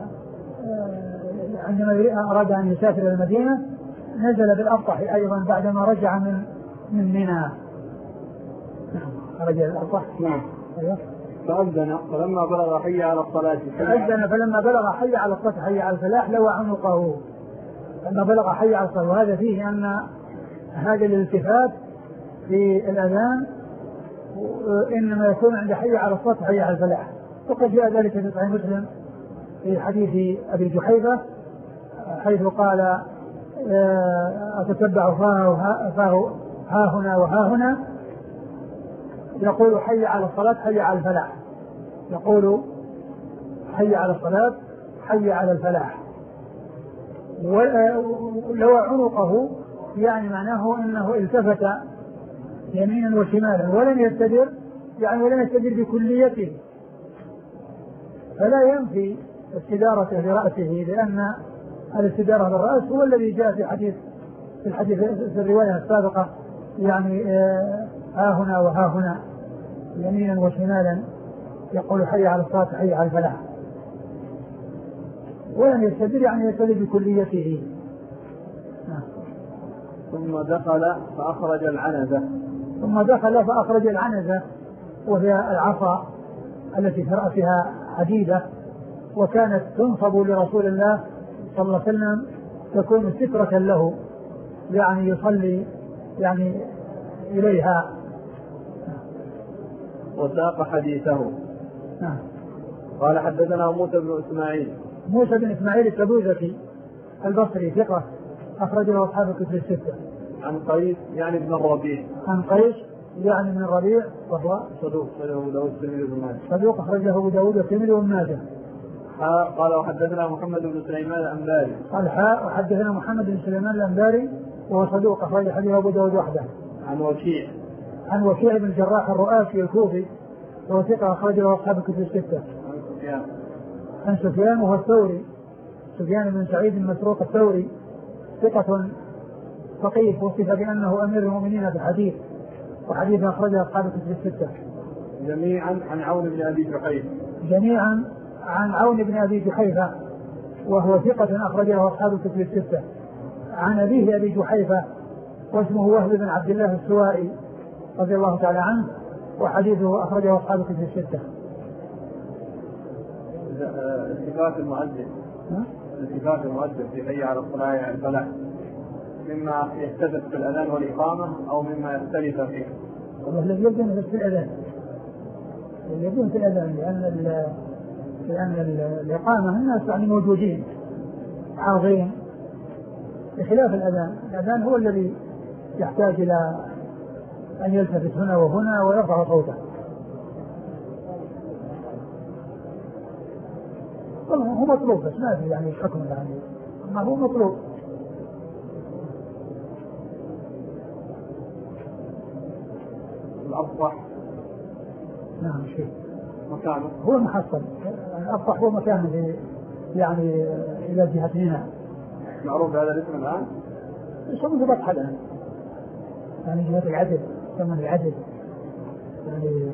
Speaker 2: عندما أراد أن يسافر إلى المدينة نزل بالأبطح أيضا بعدما رجع من من منى. رجع الأبطح.
Speaker 1: نعم.
Speaker 2: أيوه.
Speaker 1: فأذن فلما بلغ حي على الصلاة
Speaker 2: فأذن فلما بلغ حي على الصلاة حي على الفلاح لوى عنقه. لما بلغ حي على الصلاة، وهذا فيه أن هذا الالتفات في الأذان إنما يكون عند حي على الصلاة حي على الفلاح. وقد جاء ذلك في صحيح مسلم في حديث أبي جحيفة حيث قال أتتبع فاه, فاه ها هنا وها هنا، يقول حي على الصلاة حي على الفلاح، يقول حي على الصلاة حي على الفلاح. ولو عنقه يعني معناه أنه التفت يمينا وشمالا ولم يستدر، يعني ولم يستدر بكليته، فلا ينفي استدارته برأسه، لأن الاستدارة بالرأس هو الذي جاء في حديث في الحديث في الرواية السابقة، يعني ها هنا وها هنا يمينا وشمالا، يقول حي على الصلاة حي على الفلاح، ولم يستدر يعني يستدر بكليته.
Speaker 1: ثم دخل فأخرج العنزة
Speaker 2: ثم دخل فأخرج العنزة وهي العصا التي في رأسها حديدة، وكانت تنصب لرسول الله صلى الله عليه وسلم تكون سترة له، يعني يصلي يعني إليها.
Speaker 1: وساق حديثه.
Speaker 2: نعم.
Speaker 1: قال حدثنا موسى بن إسماعيل.
Speaker 2: موسى بن إسماعيل التبوذكي البصري ثقة أخرج له أصحاب الكتب الستة.
Speaker 1: عن قيس يعني ابن الربيع.
Speaker 2: عن قيس يعني من الربيع وهو
Speaker 1: صدوق أخرجه أبو داود والترمذي وابن ماجه.
Speaker 2: صدوق أخرجه أبو داود والترمذي وابن ماجه.
Speaker 1: قال وحدثنا محمد بن سليمان الأنباري.
Speaker 2: قال حاء وحدثنا محمد بن سليمان الأنباري وهو صدوق أخرج حديث أبو داود وحده.
Speaker 1: عن وكيع.
Speaker 2: عن وكيع بن الجراح الرؤاسي الكوفي وهو ثقة أخرج له أصحاب الكتب الستة.
Speaker 1: عن سفيان.
Speaker 2: عن سفيان وهو الثوري، سفيان بن سعيد المسروق الثوري ثقة فقيه، وصف بأنه أمير المؤمنين في الحديث، وحديث أخرجه أصحاب الكتب الستة.
Speaker 1: جميعا عن عون بن أبي جحيفة.
Speaker 2: جميعا عن عون بن أبي جحيفة وهو ثقة أخرجه أصحاب الكتب الستة. عن أبيه أبي جحيفة واسمه وهب بن عبد الله السوائي رضي الله تعالى عنه، وحديثه أخرجه أصحاب الكتب الستة.
Speaker 1: التفات المؤذن التفات المؤذن في حي على الصلاة على الفلاح مما يختلف في الأذان والإقامة أو مما يختلف فيه؟
Speaker 2: والله الذي يبدون في الأذان الذي يبدون في الأذان لأن لأن الإقامة الناس يعني موجودين عاضين، بخلاف الأذان. الأذان هو الذي يحتاج إلى أن يلتفت هنا وهنا ويرفع صوته. هو مطلوب بس ما في يعني حكم يعني، ما هو مطلوب.
Speaker 1: الأبطح.
Speaker 2: نعم شيء.
Speaker 1: مكانه.
Speaker 2: هو محصل. الأبطح هو مكانه في يعني إلى جهة منى.
Speaker 1: معروف هذا الاسم الآن؟
Speaker 2: يسمونه بطح الآن. يعني جهة العدل، يسمونه العدل. يعني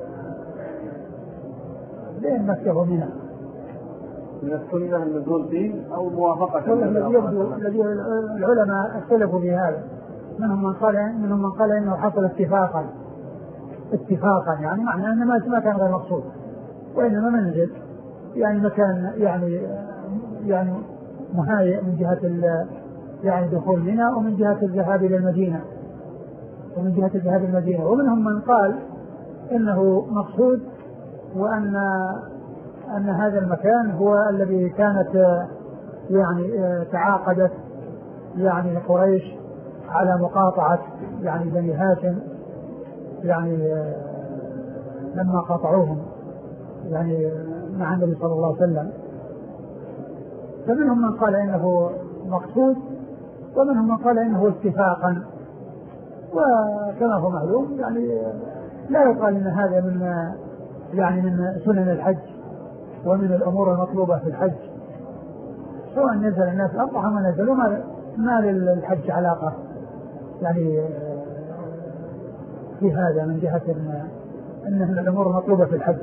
Speaker 2: بين مكة ومنى.
Speaker 1: من السنة النزول فيه أو موافقة؟
Speaker 2: الذي يبدو الذي العلماء اختلفوا في هذا، منهم من قال منهم من قال إنه حصل اتفاقا اتفاقا يعني معنى أن ما كان غير مقصود، وإنما منزل يعني مكان يعني يعني مهيئ من جهة يعني دخول منى ومن جهة الذهاب إلى المدينة ومن جهة الذهاب إلى المدينة. ومنهم من قال إنه مقصود، وأن أن هذا المكان هو الذي كانت يعني تعاقدت يعني قريش على مقاطعة يعني بني هاشم يعني لما قاطعوهم يعني مع النبي صلى الله عليه وسلم. فمنهم من قال إنه مقصود ومنهم من قال إنه اتفاقا، وكما هو معلوم يعني لا يقال إن هذا من يعني من سنن الحج ومن الأمور المطلوبة في الحج، سواء نزل الناس الأبطح ما نزلوا ما للحج علاقة يعني في هذا من جهة أن الأمور مطلوبة في الحج.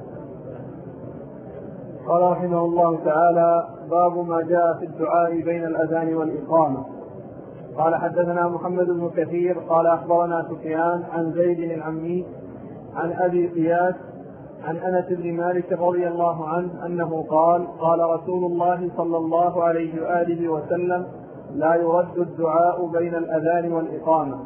Speaker 1: قال رحمه الله تعالى: باب ما جاء في الدعاء بين الأذان والإقامة. قال حدثنا محمد بن كثير قال أخبرنا سفيان عن زيد العمي عن أبي قياس عن أنس بن مالك رضي الله عنه أنه قال: قال رسول الله صلى الله عليه وآله وسلم: لا يرد الدعاء بين الأذان والإقامة.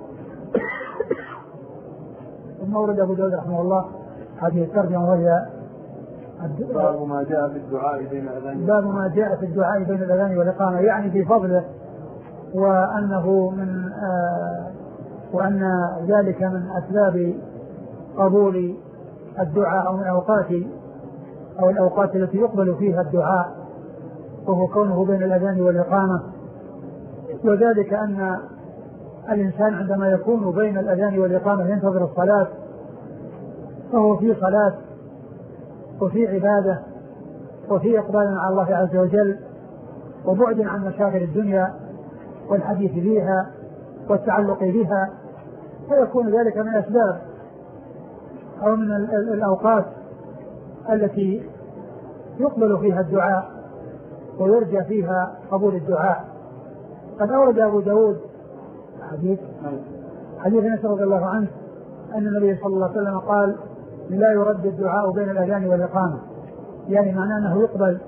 Speaker 2: ثم ورد أبو داود رحمه الله هذه الترجمة وهي
Speaker 1: باب ما جاء في الدعاء بين الأذان
Speaker 2: باب ما جاء في الدعاء بين الأذان والإقامة، يعني في فضله وأنه من آه وأن ذلك من أسباب قبول الدعاء أو من أوقات أو الأوقات التي يقبل فيها الدعاء، وهو كونه بين الأذان والإقامة. وذلك أن الإنسان عندما يكون بين الأذان والإقامة ينتظر الصلاة فهو في صلاة وفي عبادة وفي إقبال على الله عز وجل وبعد عن مشاغل الدنيا والحديث فيها والتعلق بها، فيكون ذلك من أسباب أو من الأوقات التي يقبل فيها الدعاء ويرجى فيها قبول الدعاء. قد أورد أبو داود حديث حديث أنس رضي الله عنه أن النبي صلى الله عليه وسلم قال: لا يرد الدعاء بين الأذان والإقامة، يعني معناه أنه يقبل.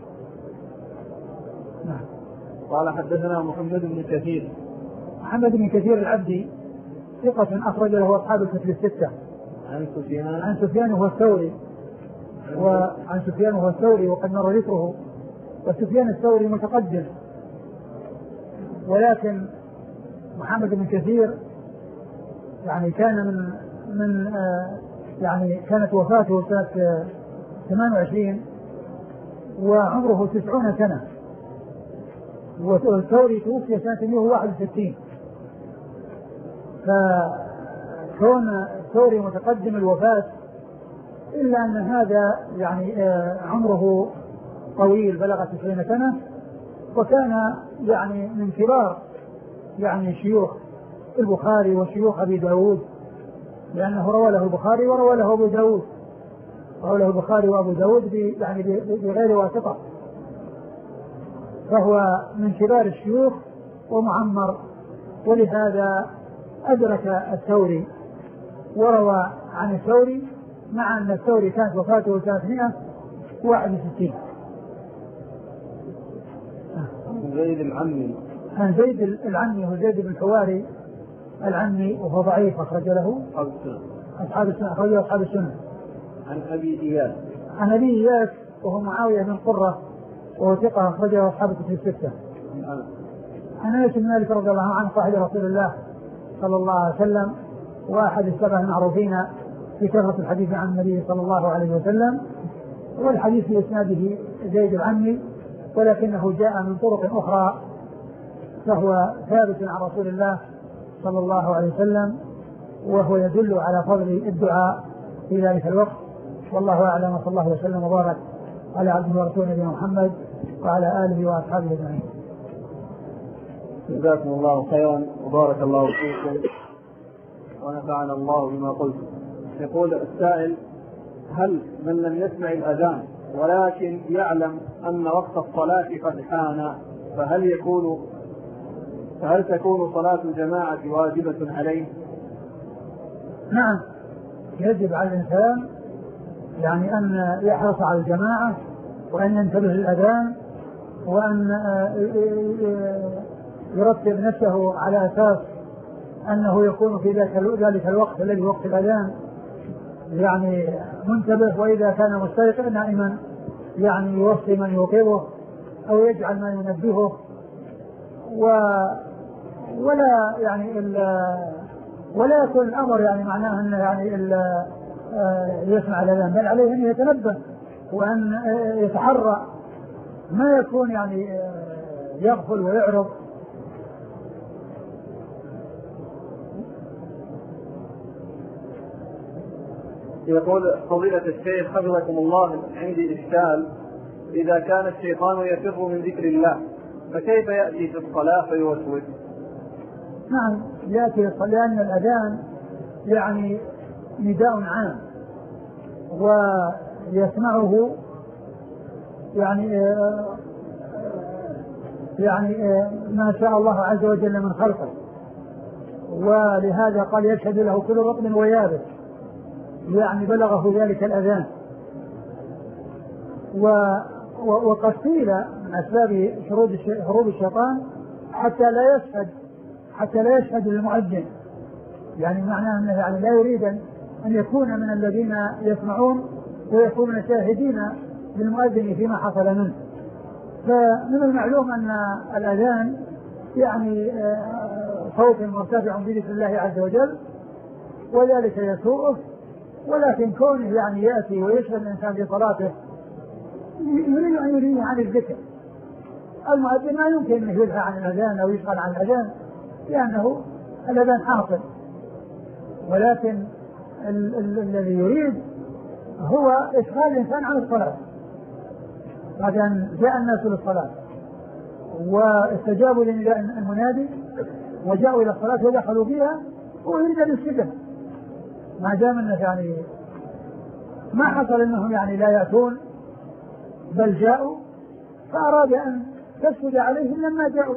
Speaker 1: نعم. قال حدثنا محمد بن كثير
Speaker 2: محمد بن كثير العبدي ثقة أخرج له أصحاب الكتب الستة.
Speaker 1: عن سفيان
Speaker 2: عن سفيان وهو الثوري وعن سفيان وهو الثوري وقد مر ذكره، وسفيان الثوري متقدم، ولكن محمد بن كثير يعني كان من من آه يعني كانت وفاته سنة ثمان وعشرين وعمره تسعون سنة، والثوري توفي سنة مئة وواحد وستين، فكون الثوري متقدم الوفاة إلا أن هذا يعني آه عمره طويل بلغ تسعين سنة، وكان يعني من كبار يعني شيوخ البخاري وشيوخ أبي داود، لأنه روى له البخاري وروى له أبو داود، روى له البخاري وأبو داود يعني بغير واسطة، فهو من كبار الشيوخ ومعمر، ولهذا أدرك الثوري وروى عن الثوري، مع أن الثوري كانت وفاته ثلاثمائة وواحد وستين.
Speaker 1: زيد العمي
Speaker 2: عن زيد العمي هو زيد بن حواري العمي وهو ضعيف أخرج له أصحاب السنة أخرج له أصحاب السنة.
Speaker 1: عن أبي إياس
Speaker 2: عن أبي إياس وهو معاوية بن قرة وهو ثقة أخرج له أصحاب الكتب الستة. عن أنس بن مالك رضي الله عنه صاحب رسول الله صلى الله عليه وسلم وأحد السبع المعروفين في كثرة الحديث عن النبي صلى الله عليه وسلم، والحديث في إسناده زيد العمي ولكنه جاء من طرق أخرى، فهو ثابت عن رسول الله صلى الله عليه وسلم، وهو يدل على فضل الدعاء في ذلك الوقت. والله أعلم، وصلى الله وسلم وبارك على عبده ورسوله نبينا محمد وعلى آله وأصحابه أجمعين.
Speaker 1: جزاكم الله خيرا وبارك الله فيكم ونفعنا الله بما قلتم. يقول السائل: هل من لم يسمع الأذان ولكن يعلم أن وقت الصلاة قد حان فهل يكون فهل تكون صلاة الجماعة واجبة عليه؟
Speaker 2: نعم، يجب على الإنسان يعني أن يحرص على الجماعة وأن ينتبه للأذان وأن يرتب نفسه على أساس أنه يكون في ذلك الوقت الذي وقت الأذان يعني منتبه، وإذا كان مستيقظا نائما يعني يوصي من يوقظه أو يجعل من ينبهه، و ولا يعني ولا يكون الأمر يعني معناه أنه يعني يسمع الأذان، بل عليه أن يتنبه وأن يتحرى ما يكون يعني يغفل ويعرض.
Speaker 1: يقول فضيلة الشيخ حفظكم الله: عندي إشكال، إذا كان الشيطان يفر من ذكر الله فكيف يأتي في الصلاة فيوسوس؟
Speaker 2: نعم يأتي لأن الأذان يعني نداء عام ويسمعه يعني يعني ما شاء الله عز وجل من خلقه، ولهذا قال يشهد له كل رطب ويابس، يعني بلغه ذلك الأذان. وقد قيل من أسباب هروب الشيطان حتى لا يشهد حتى لا يشهد للمؤذن، يعني معناه أنه يعني لا يريد أن يكون من الذين يسمعون ويكونون شاهدين للمؤذن فيما حصل منه. فمن المعلوم أن الأذان يعني صوت مرتفع بذكر الله عز وجل وذلك يسوءه، ولكن كونه يعني يأتي ويشغل الإنسان في صلاته يريد أن يريد عن الذكر. المؤذن ما يمكن أن يدفع عن الأذان أو يشغل عن الأذان لأنه الأذان حاصل، ولكن ال- ال- الذي يريد هو إشغال الإنسان عن الصلاة. بعد أن جاء الناس للصلاة واستجابوا لنداء المنادي وجاءوا إلى الصلاة ودخلوا فيها، هو يريد أن يسجد ما دام أنه يعني ما حصل أنهم يعني لا يأتون بل جاءوا، فأراد أن تسجد عليهم لما جاءوا.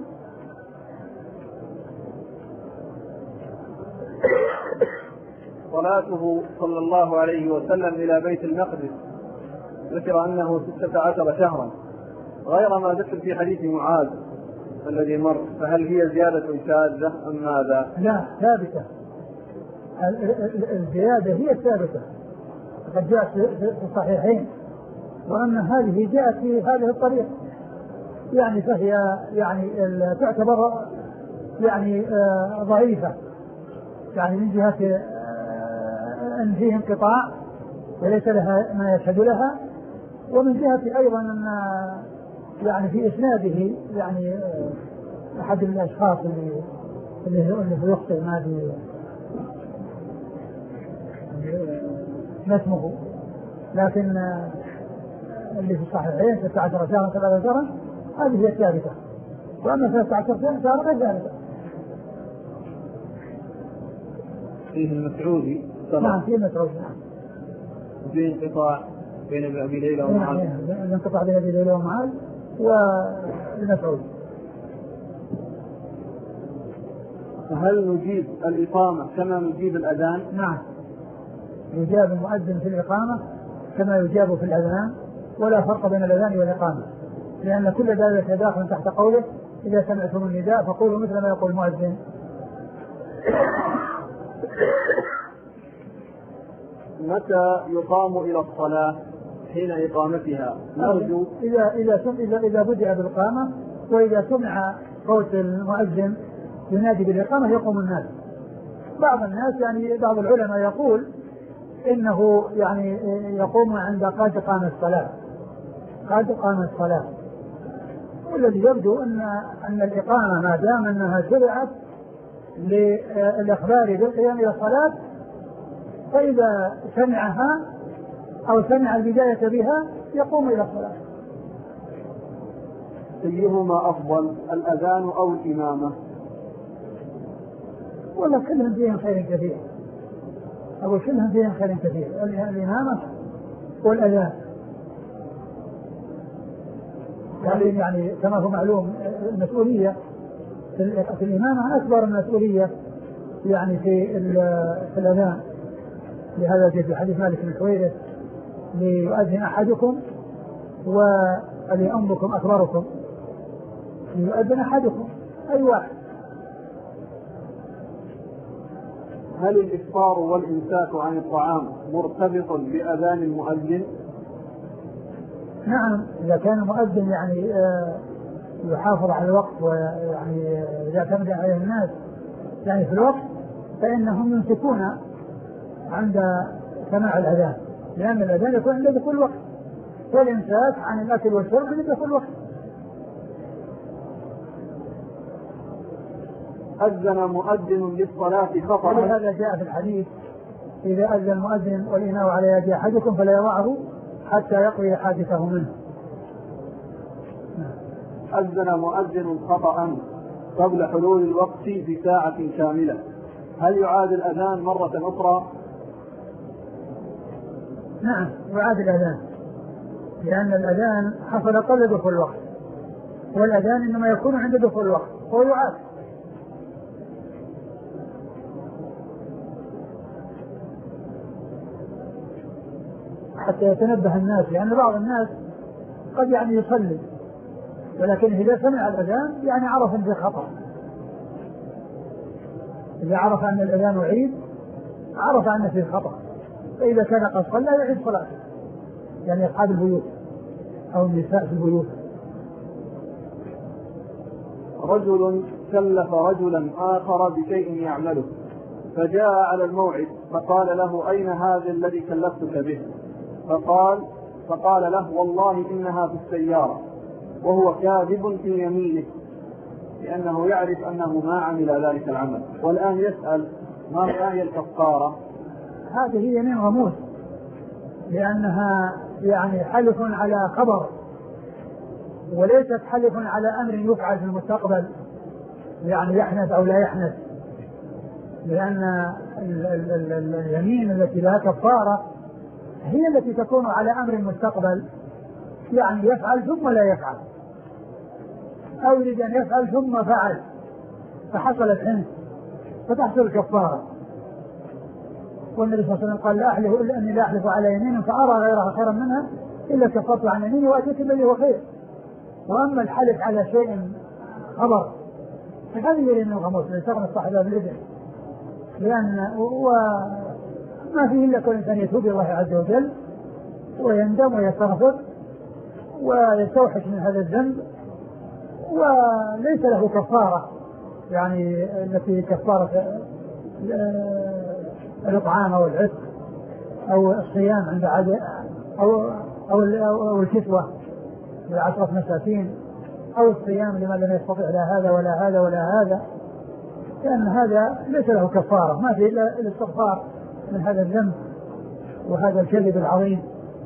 Speaker 1: صلاته صلى الله عليه وسلم إلى بيت المقدس ذكر أنه ستة عشر شهرا غير ما ذكر في حديث معاذ الذي مر، فهل هي زيادة شاذة أم ماذا؟
Speaker 2: لا، ثابتة. الزيادة هي الثابتة قد جاءت في الصحيحين، وأن هذه جاءت في هذه الطريقة يعني فهي يعني تعتبر يعني آه ضعيفة، يعني من جهة آه أن فيه انقطاع وليس لها ما يشهد لها، ومن جهة أيضا أن يعني في إسناده يعني آه أحد الأشخاص اللي اللي يخطئ ما ادري ما اسمه، لكن آه اللي في الصحيحين ستة عشر شهرا ثلاثة شهرا هذه هي الثابتة، وأما ثلاثة عشر شهرا غير ثابتة.
Speaker 1: فيه المسعودي
Speaker 2: نعم فيه المسعودي نعم
Speaker 1: في انقطاع بين أبي ليلى ومعاذ،
Speaker 2: الانقطاع بين أبي ليلى ومعاذ والمسعودي.
Speaker 1: هل نجيب الإقامة كما نجيب الأذان؟
Speaker 2: نعم يجاب المؤذن في الإقامة كما يجاب في الأذان، ولا فرق بين الأذان والإقامة، لأن كل ذلك داخل تحت قوله إذا سمعتم النداء فقولوا مثل ما يقول المؤذن.
Speaker 1: متى يقام إلى الصلاة؟ حين إقامتها نرجو
Speaker 2: إذا إذا إذا إذا بدأ بالإقامة، وإذا سمع صوت المؤذن ينادي بالإقامة يقوم الناس. بعض الناس يعني بعض العلماء يقول إنه يعني يقوم عند قد قام الصلاة قد قام الصلاة والذي يبدو أن أن الإقامة ما دام أنها شرعت للإخبار بالقيام إلى الصلاة، فإذا سمعها أو سمع البداية بها يقوم إلى الصلاة.
Speaker 1: أيهما أفضل الأذان أو الإمامة؟
Speaker 2: ولا كلهم فيهم خير كثير، أو كلهم فيهم خير كثير، الإمامة والأذان. يعني يعني كما هو معلوم المسؤولية في الإمامة أكبر المسؤولية يعني في في الأذان، لهذا جاء في حديث مالك بن حويرث ليؤذن أحدكم وليؤمكم أكبركم، ليؤذن أحدكم أي واحد.
Speaker 1: هل الإفطار والإمساك عن الطعام مرتبط بأذان المؤذن؟
Speaker 2: نعم إذا كان المؤذن يعني يحافظ على الوقت ويعني يعتمد على الناس يعني في الوقت، فإنهم يمسكون عند سماع الأذان، لأن الأذان يكون عند دخول الوقت، والإمساك عن الأكل والشرب عند دخول الوقت.
Speaker 1: أذن مؤذن للصلاة خطأ،
Speaker 2: ولهذا جاء في الحديث إذا أذن المؤذن والإناء على يد أحدكم فلا يضعه حتى يقضي حاجته منه.
Speaker 1: أذن مؤذن خطأ قبل حلول الوقت بساعة كاملة، هل يعاد الأذان مرة أخرى؟
Speaker 2: نعم يعاد الأذان، لأن الأذان حصل قبل دخول الوقت، والأذان إنما يكون عند دخول الوقت هو يعاد. حتى يتنبه الناس، لأن بعض الناس قد يعني يصلي ولكن إذا سمع الأذان يعني عرف أن في خطأ، إذا عرف أن الأذان يعيد عرف أن في خطأ، فإذا كان قد صلى يعيد صلاته، يعني أصحاب البيوت أو النساء في البيوت.
Speaker 1: رجل كلف رجلا آخر بشيء يعمله فجاء على الموعد فقال له أين هذا الذي كلفتك به؟ فقال فقال له والله إنها في السيارة، وهو كاذب في يمينه لأنه يعرف أنه ما عمل ذلك العمل، والآن يسأل ما هي الكفارة؟
Speaker 2: هذه يمين غموس، لأنها يعني حلف على خبر وليست حلف على أمر يفعل في المستقبل، يعني يحنث أو لا يحنث، لأن اليمين التي لها كفارة هي التي تكون على أمر مستقبل، يعني يفعل ثم لا يفعل، أو يريد أن يفعل ثم فعل فحصلت حنث فتحصل الكفارة. والنبي صلى الله عليه وسلم قال لا أحلف إلا أني لا أحلف على يمين فأرى غيرها خيرا منها إلا كفرت عن يميني وأتيت الذي هو خير. وأما الحلف على شيء خبر فهذا يمين الغموس ليستغنى صاحب الإذن، لأن وما فيه إلا كل إنسان يتوب إلى الله عز وجل ويندم ويستغفر ويستوحش من هذا الذنب، وليس له كفارة يعني التي كفارة الإطعام أو العتق أو الصيام عند عدد أو أو أو الكسوة لعشرة مساكين أو الصيام لمن لم يستطع لا هذا ولا هذا ولا هذا، لأن هذا ليس له كفارة، ما في إلا الاستغفار من هذا الذنب وهذا الكذب العظيم.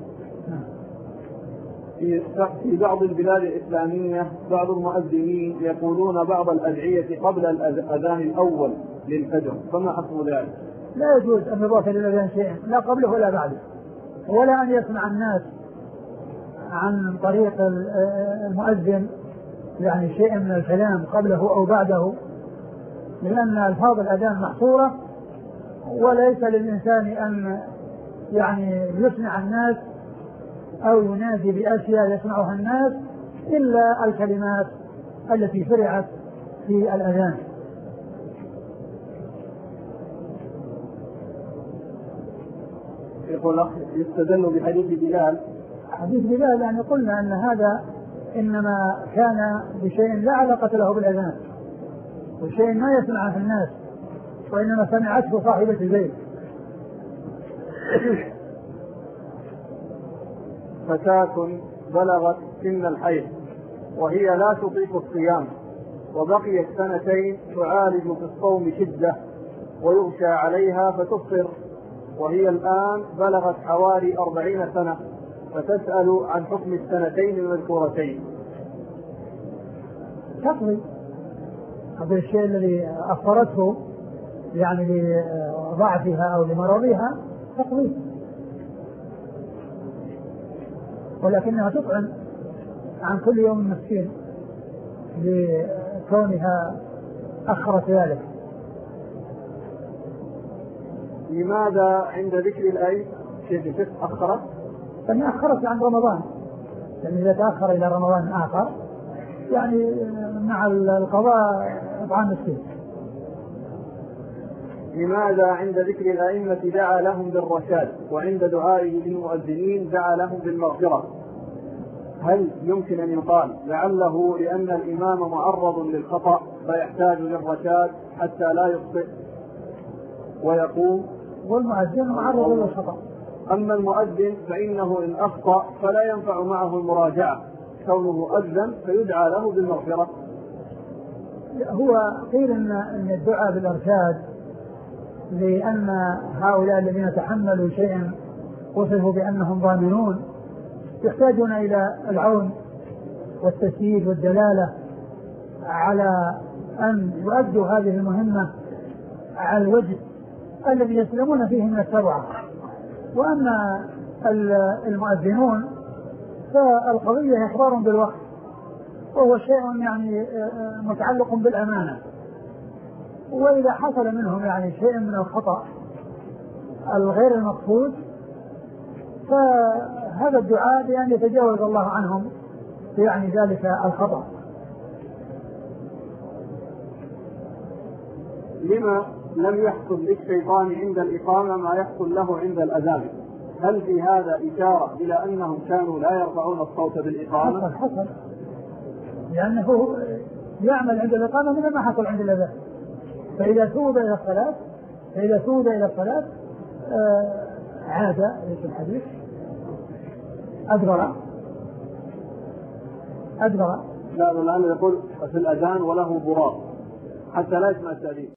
Speaker 1: في بعض البلاد الإسلامية بعض المؤذنين يقولون بعض الأدعية قبل الأذان الأول للفجر، فما حكم ذلك؟
Speaker 2: لا يجوز أن يضاف للأذان شيء لا قبله ولا بعده، ولا أن يسمع الناس عن طريق المؤذن يعني شيء من الكلام قبله أو بعده، لأن ألفاظ الأذان محصورة، وليس للإنسان أن يعني يسمع الناس أو ينادي بأشياء يسمعها الناس إلا الكلمات التي شرعت في الأذان.
Speaker 1: يقول يستدل بحديث بلال.
Speaker 2: حديث بلال يعني قلنا أن هذا إنما كان بشيء لا علاقة له بالأذان وشيء ما يسمعه في الناس، وإنما سمعته صاحبة البيت.
Speaker 1: فتاة بلغت سن الحيض وهي لا تطيق الصيام وبقيت سنتين تعالج في الصوم شدة ويغشى عليها فتفطر، وهي الآن بلغت حوالي أربعين سنة، فتسأل عن حكم السنتين المذكورتين.
Speaker 2: تقضي هذا الشيء الذي أفطرته يعني لضعفها أو لمرضها تقضي، ولكنها تطعم عن كل يوم مسكين لكونها أخرت ذلك.
Speaker 1: لماذا عند ذكر الآية كيف أخرت؟
Speaker 2: يعني أخرت عن رمضان، يعني إذا تأخر إلى رمضان آخر يعني مع القضاء إطعام مسكين.
Speaker 1: لماذا عند ذكر الأئمة دعا لهم بالرشاد وعند دعائه للمؤذنين دعا لهم بالمغفرة؟ هل يمكن أن يقال لعله لأن الإمام معرض للخطأ فيحتاج للرشاد حتى لا يخطئ ويقوم؟
Speaker 2: والمؤذن معرض للخطأ.
Speaker 1: أما المؤذن فإنه إن أخطأ فلا ينفع معه المراجعة، كونه أذن فيدعى له بالمغفرة.
Speaker 2: هو قيل إن الدعاء بالإرشاد لأن هؤلاء الذين تحملوا شيئا وصفوا بأنهم ضامنون يحتاجون إلى العون والتسيير والدلالة على أن يؤدوا هذه المهمة على الوجه الذي يسلمون فيه من التبعة. وأما المؤذنون فالقضية إخبار بالوقت، وهو شيء يعني متعلق بالأمانة، وإذا حصل منهم يعني شيء من الخطأ الغير المقصود فهذا الدعاء بأن يتجاوز الله عنهم يعني ذلك الخطأ.
Speaker 1: لما لم يحصل للشيطان عند الإقامة ما يحصل له عند الأذان؟ هل في هذا إشارة إلى أنهم كانوا لا يرفعون الصوت بالإقامة؟
Speaker 2: حصل حصل لأنه يعمل عند الإقامة من ما حصل عند الأذان. فإذا ثوب إلى الصلاة فإذا ثوب إلى الصلاة آه عاد في الحديث أدبر أدبر
Speaker 1: لا الآن يقول في الأذان وله براق حتى لا يسمع التأذين.